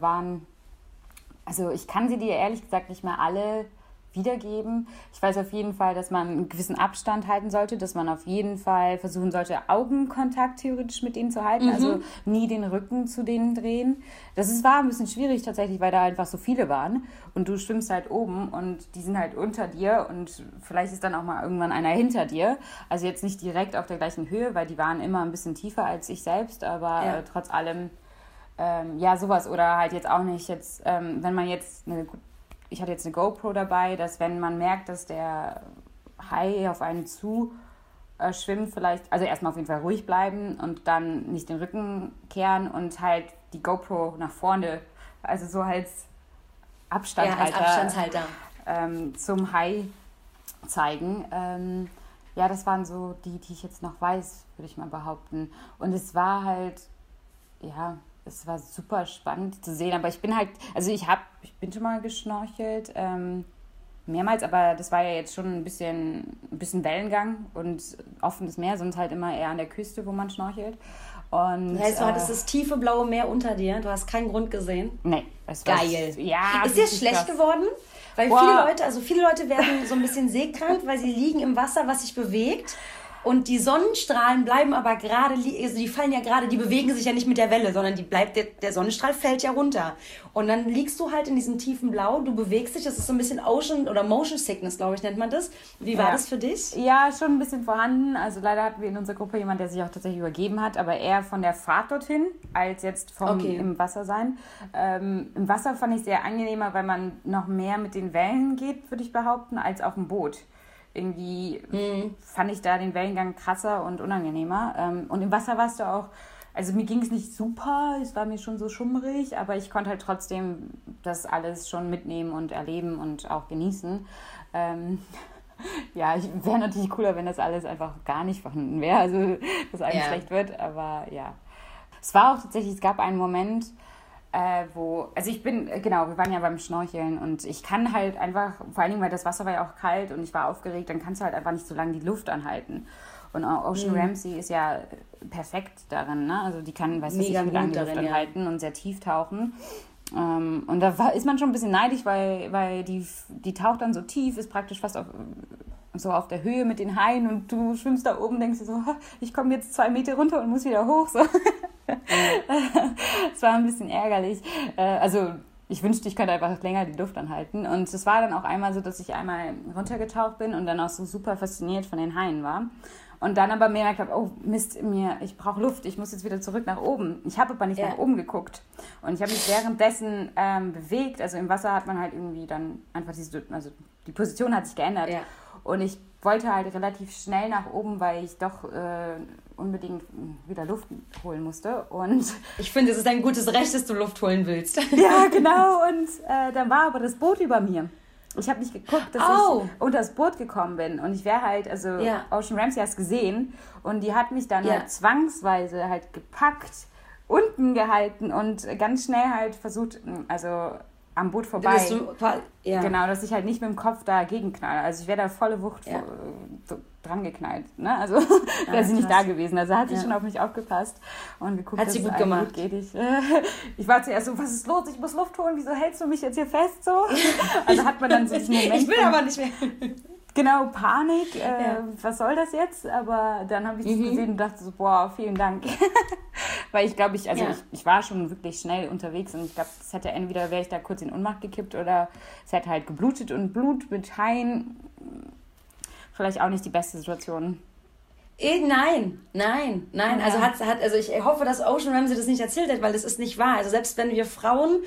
ich kann sie dir ehrlich gesagt nicht mehr alle wiedergeben. Ich weiß auf jeden Fall, dass man einen gewissen Abstand halten sollte, dass man auf jeden Fall versuchen sollte, Augenkontakt theoretisch mit denen zu halten, also nie den Rücken zu denen drehen. War ein bisschen schwierig tatsächlich, weil da einfach so viele waren und du schwimmst halt oben und die sind halt unter dir und vielleicht ist dann auch mal irgendwann einer hinter dir. Also jetzt nicht direkt auf der gleichen Höhe, weil die waren immer ein bisschen tiefer als ich selbst, aber trotz allem sowas oder halt jetzt auch nicht wenn man jetzt ich hatte jetzt eine GoPro dabei, dass wenn man merkt, dass der Hai auf einen zu schwimmt, vielleicht, also erstmal auf jeden Fall ruhig bleiben und dann nicht den Rücken kehren und halt die GoPro nach vorne, also so als Abstandshalter zum Hai zeigen. Das waren so die ich jetzt noch weiß, würde ich mal behaupten. Und es war halt, es war super spannend zu sehen, aber ich bin schon mal geschnorchelt, mehrmals, aber das war ja jetzt schon ein bisschen Wellengang und offenes Meer, sonst halt immer eher an der Küste, wo man schnorchelt. Und, das heißt, du hattest das tiefe blaue Meer unter dir, du hast keinen Grund gesehen? Nee. Geil. Ja, ist dir schlecht geworden? Weil viele Leute werden so ein bisschen seekrank, weil sie liegen im Wasser, was sich bewegt. Und die Sonnenstrahlen bleiben aber gerade, also die fallen ja gerade, die bewegen sich ja nicht mit der Welle, sondern der Sonnenstrahl fällt ja runter. Und dann liegst du halt in diesem tiefen Blau, du bewegst dich, das ist so ein bisschen Ocean oder Motion Sickness, glaube ich, nennt man das. Wie war das für dich? Ja, schon ein bisschen vorhanden. Also leider hatten wir in unserer Gruppe jemanden, der sich auch tatsächlich übergeben hat, aber eher von der Fahrt dorthin, als jetzt im Wasser sein. Im Wasser fand ich es sehr angenehmer, weil man noch mehr mit den Wellen geht, würde ich behaupten, als auf dem Boot. Irgendwie fand ich da den Wellengang krasser und unangenehmer. Und im Wasser warst du auch, also mir ging es nicht super, es war mir schon so schummrig, aber ich konnte halt trotzdem das alles schon mitnehmen und erleben und auch genießen. Wäre natürlich cooler, wenn das alles einfach gar nicht vorhanden wäre, also dass einem schlecht wird, aber ja. Es gab einen Moment, wir waren ja beim Schnorcheln und ich kann halt einfach, vor allen Dingen, weil das Wasser war ja auch kalt und ich war aufgeregt, dann kannst du halt einfach nicht so lange die Luft anhalten. Und Ocean Ramsey ist ja perfekt darin, ne? Also die kann, wie lange die Luft anhalten und sehr tief tauchen. Und da ist man schon ein bisschen neidisch, weil die taucht dann so tief, ist praktisch fast auf der Höhe mit den Haien und du schwimmst da oben, denkst dir so, ich komme jetzt 2 Meter runter und muss wieder hoch. So. Es war ein bisschen ärgerlich. Also ich wünschte, ich könnte einfach länger die Luft anhalten. Und es war dann auch einmal so, dass ich einmal runtergetaucht bin und dann auch so super fasziniert von den Haien war. Und dann aber gemerkt habe, oh Mist, ich brauche Luft, ich muss jetzt wieder zurück nach oben. Ich habe aber nicht nach oben geguckt. Und ich habe mich währenddessen bewegt. Also im Wasser hat man halt irgendwie dann einfach die Position hat sich geändert. Ja. Und ich wollte halt relativ schnell nach oben, weil ich doch unbedingt wieder Luft holen musste. Und ich finde, es ist ein gutes Recht, dass du Luft holen willst. Ja, genau. Und dann war aber das Boot über mir. Ich habe nicht geguckt, dass ich unter das Boot gekommen bin. Und ich wäre halt, Ocean Ramsey hast gesehen. Und die hat mich dann halt zwangsweise halt gepackt, unten gehalten und ganz schnell halt versucht, also am Boot vorbei. Genau, dass ich halt nicht mit dem Kopf dagegen knalle. Also ich wäre da volle Wucht dran geknallt. Ne? Also wäre sie nicht da gewesen. Also hat sie schon auf mich aufgepasst und geguckt, hat sie gut gemacht. Gut geht. Ich war zuerst so, was ist los? Ich muss Luft holen. Wieso hältst du mich jetzt hier fest? So? Also hat man dann so diesen Moment. Ich will aber nicht mehr. Genau, Panik. Was soll das jetzt? Aber dann habe ich das gesehen und dachte so, boah, vielen Dank. Weil ich glaube, ich war schon wirklich schnell unterwegs und ich glaube, es hätte entweder wäre ich da kurz in Ohnmacht gekippt oder es hätte halt geblutet und Blut mit Haien vielleicht auch nicht die beste Situation. Nein. Also ich hoffe, dass Ocean Ramsey das nicht erzählt hat, weil das ist nicht wahr. Also selbst wenn wir Frauen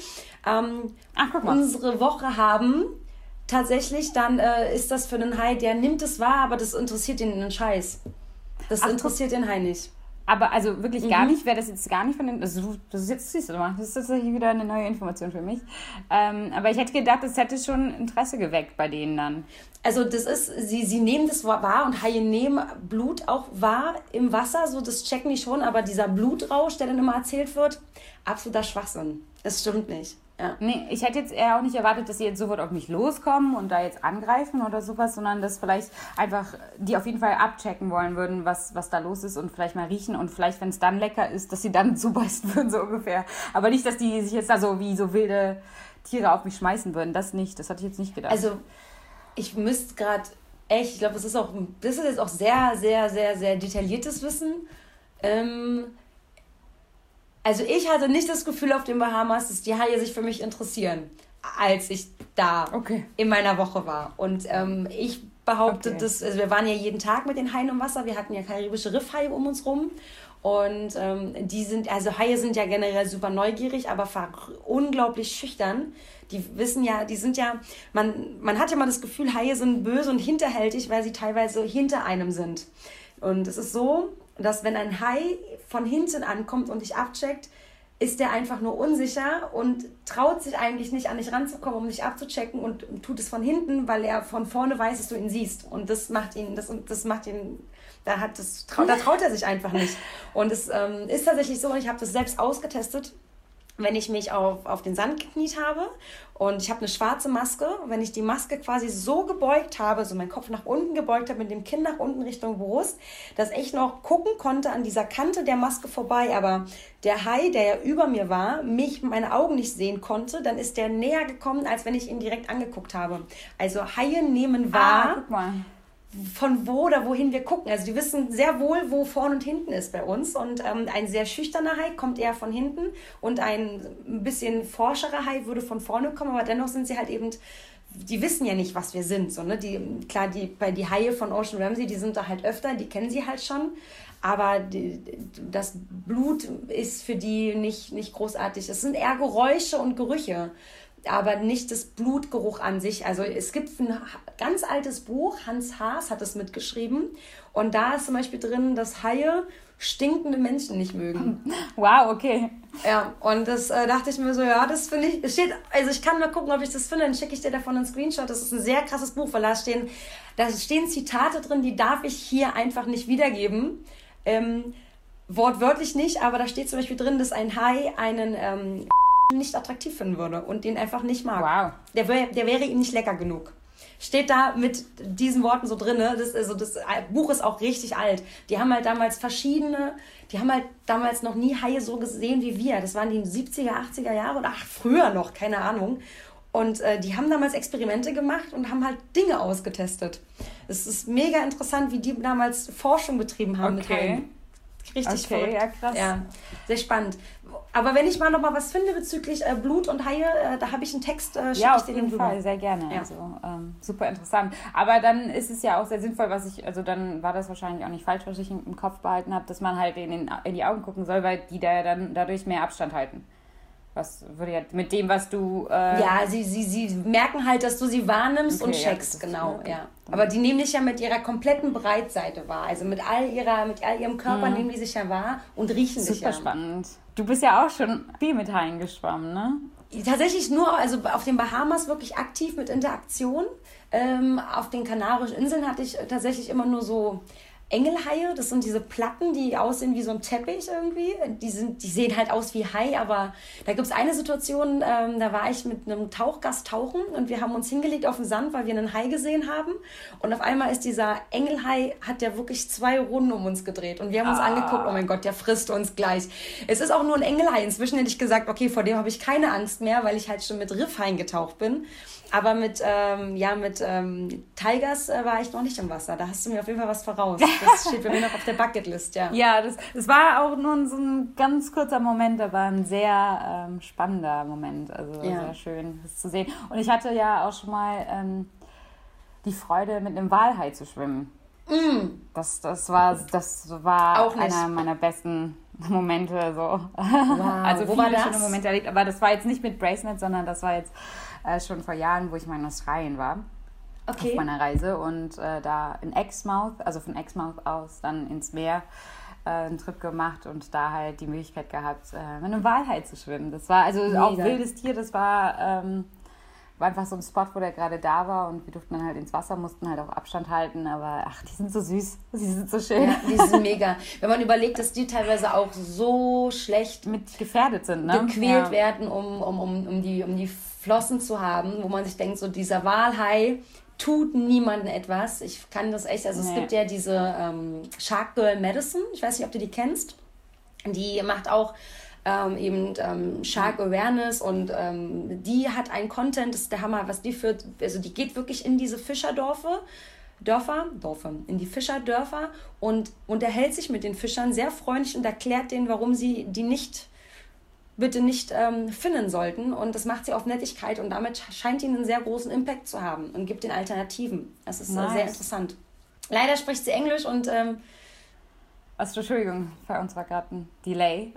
unsere Woche haben, tatsächlich, dann ist das für den Hai, der nimmt es wahr, aber das interessiert ihn einen Scheiß. Das interessiert den Hai nicht. Aber also wirklich gar nicht, wäre das jetzt gar nicht von den, also das ist jetzt, siehst du mal, das ist tatsächlich wieder eine neue Information für mich. Aber ich hätte gedacht, das hätte schon Interesse geweckt bei denen dann. Also das ist, sie nehmen das wahr und Haie nehmen Blut auch wahr im Wasser, so das checken die schon, aber dieser Blutrausch, der dann immer erzählt wird, absoluter Schwachsinn. Das stimmt nicht. Ja. Nee, ich hätte jetzt eher auch nicht erwartet, dass sie jetzt sofort auf mich loskommen und da jetzt angreifen oder sowas, sondern dass vielleicht einfach die auf jeden Fall abchecken wollen würden, was da los ist und vielleicht mal riechen und vielleicht, wenn es dann lecker ist, dass sie dann zubeißen würden, so ungefähr. Aber nicht, dass die sich jetzt da so wie so wilde Tiere auf mich schmeißen würden. Das nicht, das hatte ich jetzt nicht gedacht. Also ich müsste gerade echt, ich glaube, das ist jetzt auch sehr, sehr, sehr, sehr detailliertes Wissen. Also ich hatte nicht das Gefühl auf den Bahamas, dass die Haie sich für mich interessieren, als ich da in meiner Woche war. Und ich behaupte, also wir waren ja jeden Tag mit den Haien im Wasser, wir hatten ja karibische Riffhaie um uns rum. Und Haie sind ja generell super neugierig, aber unglaublich schüchtern. Die wissen ja, man hat ja mal das Gefühl, Haie sind böse und hinterhältig, weil sie teilweise hinter einem sind. Und es ist so, dass wenn ein Hai von hinten ankommt und dich abcheckt, ist der einfach nur unsicher und traut sich eigentlich nicht an dich ranzukommen, um dich abzuchecken und tut es von hinten, weil er von vorne weiß, dass du ihn siehst. Und das macht ihn, da traut er sich einfach nicht. Und es ist tatsächlich so, ich habe das selbst ausgetestet, wenn ich mich auf den Sand gekniet habe und ich habe eine schwarze Maske. Wenn ich die Maske quasi so gebeugt habe, so meinen Kopf nach unten gebeugt habe, mit dem Kinn nach unten Richtung Brust, dass ich noch gucken konnte an dieser Kante der Maske vorbei, aber der Hai, der ja über mir war, meine Augen nicht sehen konnte, dann ist der näher gekommen, als wenn ich ihn direkt angeguckt habe. Also Haie nehmen wahr, guck mal, von wo oder wohin wir gucken. Also die wissen sehr wohl, wo vorne und hinten ist bei uns. Und ein sehr schüchterner Hai kommt eher von hinten und ein bisschen forscherer Hai würde von vorne kommen, aber dennoch sind sie halt eben, die wissen ja nicht, was wir sind. So, ne? Die Haie von Ocean Ramsey, die sind da halt öfter, die kennen sie halt schon. Aber das Blut ist für die nicht großartig. Es sind eher Geräusche und Gerüche, aber nicht das Blutgeruch an sich. Also es gibt ein ganz altes Buch, Hans Haas hat es mitgeschrieben und da ist zum Beispiel drin, dass Haie stinkende Menschen nicht mögen. Wow, okay. Ja, und das dachte ich mir so, ja, das finde ich, also ich kann mal gucken, ob ich das finde, dann schicke ich dir davon einen Screenshot. Das ist ein sehr krasses Buch, weil da stehen Zitate drin, die darf ich hier einfach nicht wiedergeben. Wortwörtlich nicht, aber da steht zum Beispiel drin, dass ein Hai einen nicht attraktiv finden würde und den einfach nicht mag. Wow. Der wäre ihm nicht lecker genug. Steht da mit diesen Worten so drin. Das Buch ist auch richtig alt. Die haben halt damals noch nie Haie so gesehen wie wir. Das waren die 70er, 80er Jahre oder früher noch, keine Ahnung. Und die haben damals Experimente gemacht und haben halt Dinge ausgetestet. Es ist mega interessant, wie die damals Forschung betrieben haben mit Haien. Richtig verrückt. Ja, krass. Ja, sehr spannend. Aber wenn ich mal noch mal was finde bezüglich Blut und Haie, da habe ich einen Text, schicke ich dir auf jeden Fall, sehr gerne. Ja. Also super interessant. Aber dann ist es ja auch sehr sinnvoll, dann war das wahrscheinlich auch nicht falsch, was ich im Kopf behalten habe, dass man halt in die Augen gucken soll, weil die da ja dann dadurch mehr Abstand halten. Was würde ja mit dem, was du... Ja, sie merken halt, dass du sie wahrnimmst und checkst, genau. Okay. Ja. Aber die nehmen dich ja mit ihrer kompletten Breitseite wahr. Also mit all ihrem Körper nehmen die sich ja wahr und riechen dich ja. Super spannend. Du bist ja auch schon viel mit Haien geschwommen, ne? Tatsächlich nur, also auf den Bahamas wirklich aktiv mit Interaktion. Auf den Kanarischen Inseln hatte ich tatsächlich immer nur so... Engelhaie, das sind diese Platten, die aussehen wie so ein Teppich irgendwie. Die sehen halt aus wie Hai, aber da gibt es eine Situation, da war ich mit einem Tauchgast tauchen und wir haben uns hingelegt auf den Sand, weil wir einen Hai gesehen haben. Und auf einmal ist dieser Engelhai, hat der wirklich 2 Runden um uns gedreht. Und wir haben uns angeguckt, oh mein Gott, der frisst uns gleich. Es ist auch nur ein Engelhai. Inzwischen hätte ich gesagt, okay, vor dem habe ich keine Angst mehr, weil ich halt schon mit Riffhaien getaucht bin. Aber mit Tigers war ich noch nicht im Wasser. Da hast du mir auf jeden Fall was voraus. Das steht bei mir noch auf der Bucketlist, ja. Ja, das war auch nur so ein ganz kurzer Moment, aber ein sehr spannender Moment. Also sehr schön, das zu sehen. Und ich hatte ja auch schon mal die Freude, mit einem Walhai zu schwimmen. Das war auch einer meiner besten Momente. So. Wow. Also wo viele war das? schöne Momente erlebt. Aber das war jetzt nicht mit Bracelet, sondern das war jetzt schon vor Jahren, wo ich mal in Australien war. Okay. Auf meiner Reise und da in Exmouth, also von Exmouth aus dann ins Meer einen Trip gemacht und da halt die Möglichkeit gehabt, mit einem Walhai zu schwimmen. Das war also auch wildes Tier, das war einfach so ein Spot, wo der gerade da war und wir durften dann halt ins Wasser, mussten halt auch Abstand halten, aber die sind so süß, die sind so schön. Ja, die sind mega. Wenn man überlegt, dass die teilweise auch so schlecht mit gefährdet sind, ne? Gequält werden, um die Flossen zu haben, wo man sich denkt, so dieser Walhai tut niemandem etwas. Ich kann das echt, also es gibt ja diese Shark Girl Madison, ich weiß nicht, ob du die kennst, die macht auch Shark Awareness und die hat einen Content, das ist der Hammer, was die führt, also die geht wirklich in diese Fischerdörfer, in die Fischerdörfer und unterhält sich mit den Fischern sehr freundlich und erklärt denen, warum sie die bitte nicht finnen sollten und das macht sie auf Nettigkeit und damit scheint ihnen einen sehr großen Impact zu haben und gibt den Alternativen. Das ist sehr interessant. Leider spricht sie Englisch und Entschuldigung, bei uns war gerade ein Delay.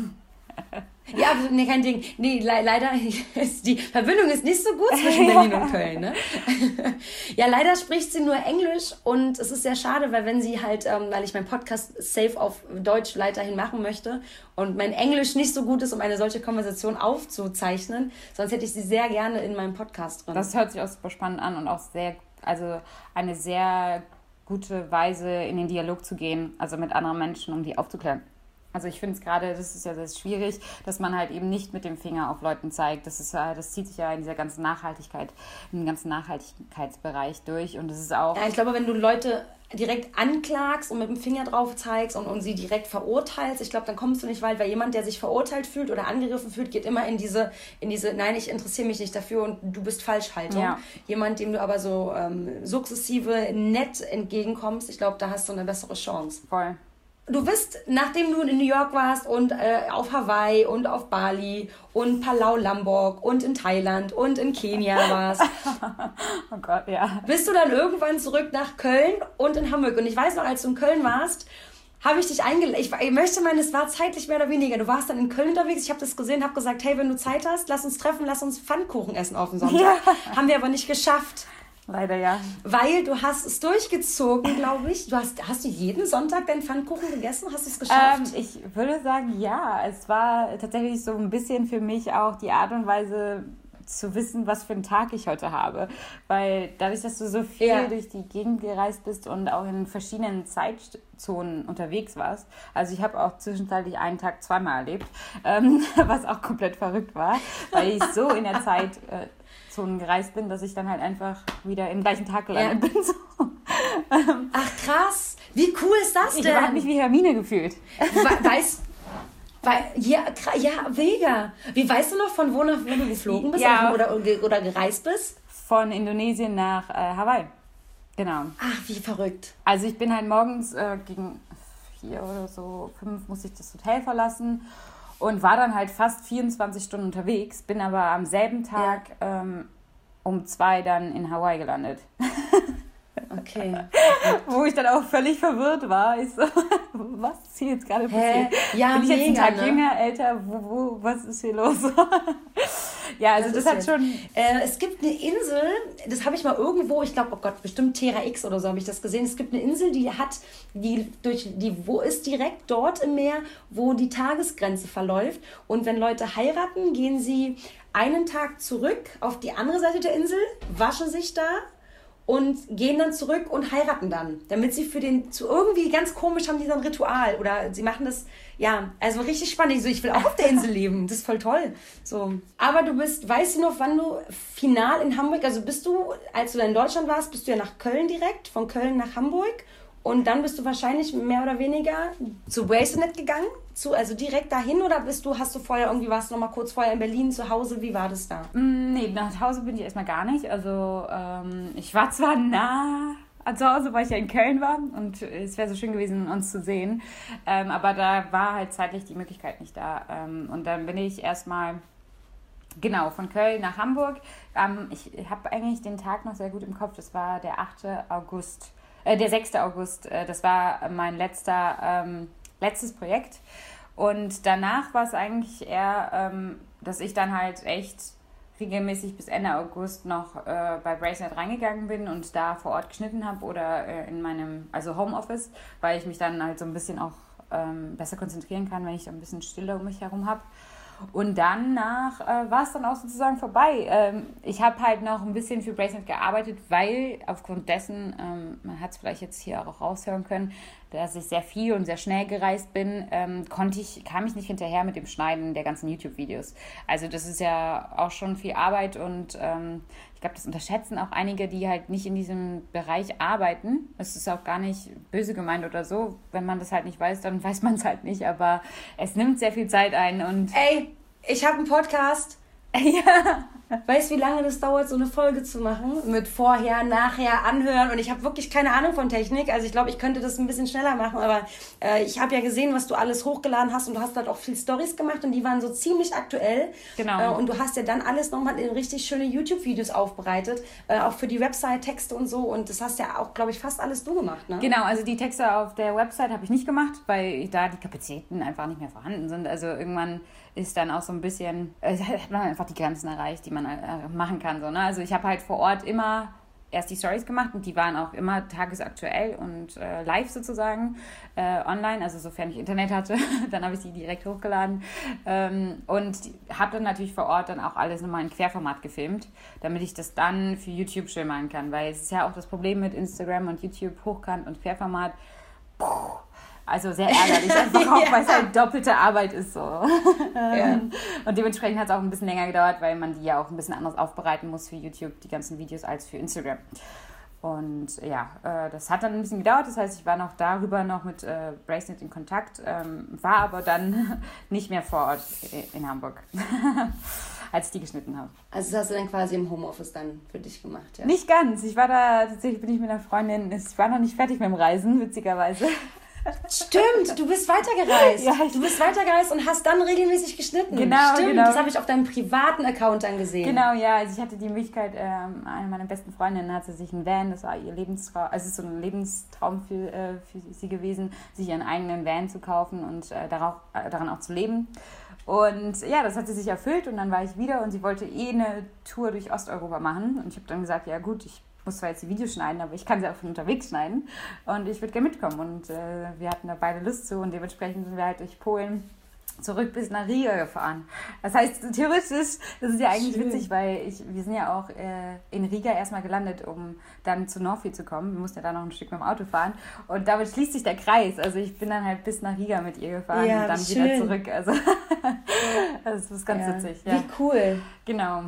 Ja, nee, kein Ding. Nee, leider ist die Verbindung ist nicht so gut zwischen Berlin und Köln, ne? Ja, leider spricht sie nur Englisch und es ist sehr schade, weil wenn sie halt, weil ich meinen Podcast safe auf Deutsch weiterhin machen möchte und mein Englisch nicht so gut ist, um eine solche Konversation aufzuzeichnen, sonst hätte ich sie sehr gerne in meinem Podcast drin. Das hört sich auch super spannend an und auch eine sehr gute Weise, in den Dialog zu gehen, also mit anderen Menschen, um die aufzuklären. Also ich finde es gerade, das ist ja sehr schwierig, dass man halt eben nicht mit dem Finger auf Leuten zeigt. Das zieht sich ja in dieser ganzen im ganzen Nachhaltigkeitsbereich durch. Und das ist auch... Ja, ich glaube, wenn du Leute direkt anklagst und mit dem Finger drauf zeigst und sie direkt verurteilst, ich glaube, dann kommst du nicht weit, weil jemand, der sich verurteilt fühlt oder angegriffen fühlt, geht immer in diese nein, ich interessiere mich nicht dafür und du bist Falschhaltung. Ja. Jemand, dem du aber so sukzessive nett entgegenkommst, ich glaube, da hast du eine bessere Chance. Voll. Du bist, nachdem du in New York warst und auf Hawaii und auf Bali und Palau Lombok und in Thailand und in Kenia warst, oh Gott, ja. bist du dann irgendwann zurück nach Köln und in Hamburg. Und ich weiß noch, als du in Köln warst, habe ich dich eingeladen. Ich möchte meinen, es war zeitlich mehr oder weniger. Du warst dann in Köln unterwegs, ich habe das gesehen, habe gesagt, hey, wenn du Zeit hast, lass uns treffen, lass uns Pfannkuchen essen auf dem Sonntag. Ja. Haben wir aber nicht geschafft. Leider ja. Weil du hast es durchgezogen, glaube ich. Hast du jeden Sonntag deinen Pfannkuchen gegessen? Hast du es geschafft? Ich würde sagen, ja. Es war tatsächlich so ein bisschen für mich auch die Art und Weise zu wissen, was für einen Tag ich heute habe. Weil dadurch, dass du so viel durch die Gegend gereist bist und auch in verschiedenen Zeitzonen unterwegs warst, also ich habe auch zwischenzeitlich einen Tag zweimal erlebt, was auch komplett verrückt war, weil ich so in der Zeit Zeitzonen gereist bin, dass ich dann halt einfach wieder im gleichen Tag gelandet bin. So. Ach krass, wie cool ist das denn? Ich habe mich wie Hermine gefühlt. Ja, mega. Wie weißt du noch, von wo nach wo du geflogen bist oder gereist bist? Von Indonesien nach Hawaii. Genau. Ach, wie verrückt. Also ich bin halt morgens gegen 4 oder so, 5 musste ich das Hotel verlassen und war dann halt fast 24 Stunden unterwegs, bin aber am selben Tag um 2 dann in Hawaii gelandet. Okay. Wo ich dann auch völlig verwirrt war. Ich so, was ist hier jetzt gerade passiert? Ja, bin ich jetzt einen Tag ne? jünger, älter? Was ist hier los? Ja, also das hat schon... es gibt eine Insel, das habe ich mal irgendwo, ich glaube, oh Gott, bestimmt Terra X oder so habe ich das gesehen. Es gibt eine Insel, wo ist direkt dort im Meer, wo die Tagesgrenze verläuft. Und wenn Leute heiraten, gehen sie einen Tag zurück auf die andere Seite der Insel, waschen sich da und gehen dann zurück und heiraten dann. Damit sie irgendwie ganz komisch haben die so ein Ritual. Oder sie machen das, also richtig spannend. Ich will auch auf der Insel leben. Das ist voll toll. So. Aber weißt du noch, wann du final in Hamburg, also als du in Deutschland warst, bist du ja nach Köln direkt, von Köln nach Hamburg. Und dann bist du wahrscheinlich mehr oder weniger zu Bracelet gegangen, also direkt dahin, oder warst du noch mal kurz vorher in Berlin zu Hause? Wie war das da? Nee, nach Hause bin ich erstmal gar nicht. Also ich war zwar nah zu Hause, weil ich ja in Köln war und es wäre so schön gewesen, uns zu sehen, aber da war halt zeitlich die Möglichkeit nicht da. Und dann bin ich erstmal... Genau, von Köln nach Hamburg. Ich habe eigentlich den Tag noch sehr gut im Kopf. Das war der 6. August. Das war mein letztes Projekt. Und danach war es eigentlich eher, dass ich dann halt echt regelmäßig bis Ende August noch bei Bracelet reingegangen bin und da vor Ort geschnitten habe oder in meinem Homeoffice, weil ich mich dann halt so ein bisschen auch besser konzentrieren kann, wenn ich ein bisschen Stille um mich herum habe. Und danach war es dann auch sozusagen vorbei. Ich habe halt noch ein bisschen für Bracelet gearbeitet, weil aufgrund dessen, man hat es vielleicht jetzt hier auch raushören können, dass ich sehr viel und sehr schnell gereist bin, kam ich nicht hinterher mit dem Schneiden der ganzen YouTube-Videos. Also das ist ja auch schon viel Arbeit und ich glaube, das unterschätzen auch einige, die halt nicht in diesem Bereich arbeiten. Es ist auch gar nicht böse gemeint oder so. Wenn man das halt nicht weiß, dann weiß man es halt nicht. Aber es nimmt sehr viel Zeit ein und... Ey, ich habe einen Podcast. Ja. Weißt du, wie lange das dauert, so eine Folge zu machen? Mit vorher, nachher, anhören. Und ich habe wirklich keine Ahnung von Technik. Also ich glaube, ich könnte das ein bisschen schneller machen. Aber ich habe ja gesehen, was du alles hochgeladen hast. Und du hast halt auch viel Storys gemacht. Und die waren so ziemlich aktuell. Genau. Und du hast ja dann alles nochmal in richtig schöne YouTube-Videos aufbereitet. Auch für die Website, Texte und so. Und das hast ja auch, glaube ich, fast alles du gemacht, ne? Genau, also die Texte auf der Website habe ich nicht gemacht, weil da die Kapazitäten einfach nicht mehr vorhanden sind. Also irgendwann ist dann auch so ein bisschen, hat man einfach die Grenzen erreicht, die man machen kann. So, ne? Also ich habe halt vor Ort immer erst die Stories gemacht und die waren auch immer tagesaktuell und live sozusagen online, also sofern ich Internet hatte, dann habe ich die direkt hochgeladen und habe dann natürlich vor Ort dann auch alles nochmal in Querformat gefilmt, damit ich das dann für YouTube schön machen kann, weil es ist ja auch das Problem mit Instagram und YouTube, Hochkant und Querformat, also sehr ärgerlich, einfach auch, weil es halt doppelte Arbeit ist. So. Ja. Und dementsprechend hat es auch ein bisschen länger gedauert, weil man die ja auch ein bisschen anders aufbereiten muss für YouTube, die ganzen Videos, als für Instagram. Und ja, das hat dann ein bisschen gedauert. Das heißt, ich war noch darüber noch mit Bracelet in Kontakt, war aber dann nicht mehr vor Ort in Hamburg, als ich die geschnitten habe. Also das hast du dann quasi im Homeoffice dann für dich gemacht, ja? Nicht ganz. Ich war da, tatsächlich bin ich mit einer Freundin, ich war noch nicht fertig mit dem Reisen, witzigerweise. Stimmt, du bist weitergereist. Ja, du bist weitergereist und hast dann regelmäßig geschnitten. Genau, Stimmt, genau. Das habe ich auf deinem privaten Account dann gesehen. Genau, ja. Also ich hatte die Möglichkeit, eine meiner besten Freundinnen hatte sich einen Van, das war ihr Lebenstraum, also es ist so ein Lebenstraum für sie gewesen, sich ihren eigenen Van zu kaufen und daran auch zu leben. Und ja, das hat sie sich erfüllt und dann war ich wieder und sie wollte eine Tour durch Osteuropa machen. Und ich habe dann gesagt, ja gut, ich muss zwar jetzt die Videos schneiden, aber ich kann sie auch von unterwegs schneiden und ich würde gerne mitkommen und wir hatten da beide Lust zu und dementsprechend sind wir halt durch Polen zurück bis nach Riga gefahren. Das heißt, theoretisch, das ist ja eigentlich witzig, weil wir sind ja auch in Riga erstmal gelandet, um dann zu Norfi zu kommen. Wir mussten ja da noch ein Stück mit dem Auto fahren und damit schließt sich der Kreis. Also ich bin dann halt bis nach Riga mit ihr gefahren und dann wieder zurück. Also das ist ganz witzig. Ja. Wie cool. Genau.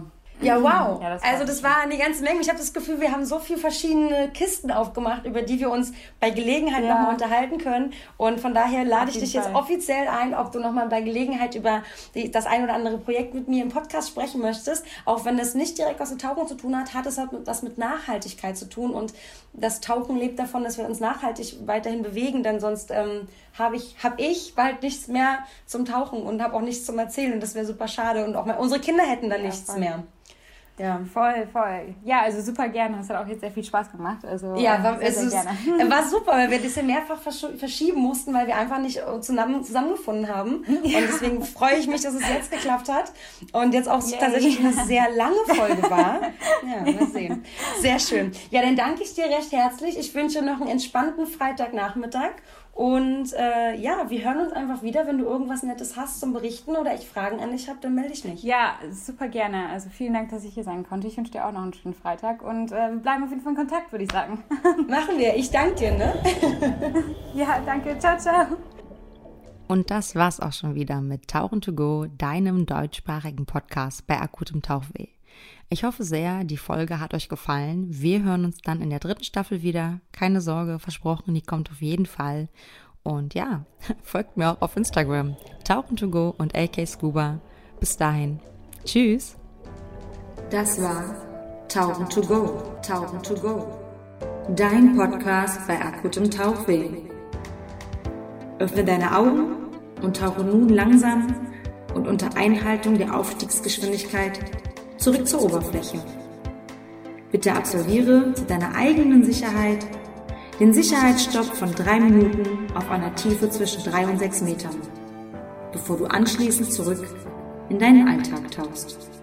Ja, wow. Ja, das war eine ganze Menge. Ich habe das Gefühl, wir haben so viele verschiedene Kisten aufgemacht, über die wir uns bei Gelegenheit nochmal unterhalten können. Und von daher lade ich dich jetzt offiziell ein, ob du nochmal bei Gelegenheit über das ein oder andere Projekt mit mir im Podcast sprechen möchtest. Auch wenn das nicht direkt was mit Tauchen zu tun hat, hat es halt was mit Nachhaltigkeit zu tun. Und das Tauchen lebt davon, dass wir uns nachhaltig weiterhin bewegen, denn sonst habe ich bald nichts mehr zum Tauchen und habe auch nichts zum Erzählen. Und das wäre super schade. Und auch unsere Kinder hätten dann nichts mehr. Ja, voll. Ja, also super gerne. Das hat auch jetzt sehr viel Spaß gemacht. Also, ja, sehr gerne. War super, weil wir das ja mehrfach verschieben mussten, weil wir einfach nicht zusammengefunden haben. Und deswegen freue ich mich, dass es jetzt geklappt hat. Und jetzt auch tatsächlich eine sehr lange Folge war. Ja, mal sehen. Sehr schön. Ja, dann danke ich dir recht herzlich. Ich wünsche noch einen entspannten Freitagnachmittag. Und wir hören uns einfach wieder. Wenn du irgendwas Nettes hast zum Berichten oder ich Fragen an dich habe, dann melde ich mich. Ja, super gerne. Also vielen Dank, dass ich hier sein konnte. Ich wünsche dir auch noch einen schönen Freitag und bleiben auf jeden Fall in Kontakt, würde ich sagen. Machen wir. Ich danke dir, ne? Ja, danke. Ciao, ciao. Und das war's auch schon wieder mit Tauchen to go, deinem deutschsprachigen Podcast bei akutem Tauchweh. Ich hoffe sehr, die Folge hat euch gefallen. Wir hören uns dann in der 3. Staffel wieder. Keine Sorge, versprochen, die kommt auf jeden Fall. Und ja, folgt mir auch auf Instagram. Tauchen to go und AK Scuba. Bis dahin. Tschüss. Das war Tauchen to go, Tauchen to go. Dein Podcast bei akutem Tauchweh. Öffne deine Augen und tauche nun langsam und unter Einhaltung der Aufstiegsgeschwindigkeit zurück zur Oberfläche. Bitte absolviere zu deiner eigenen Sicherheit den Sicherheitsstopp von 3 Minuten auf einer Tiefe zwischen 3 und 6 Metern, bevor du anschließend zurück in deinen Alltag tauchst.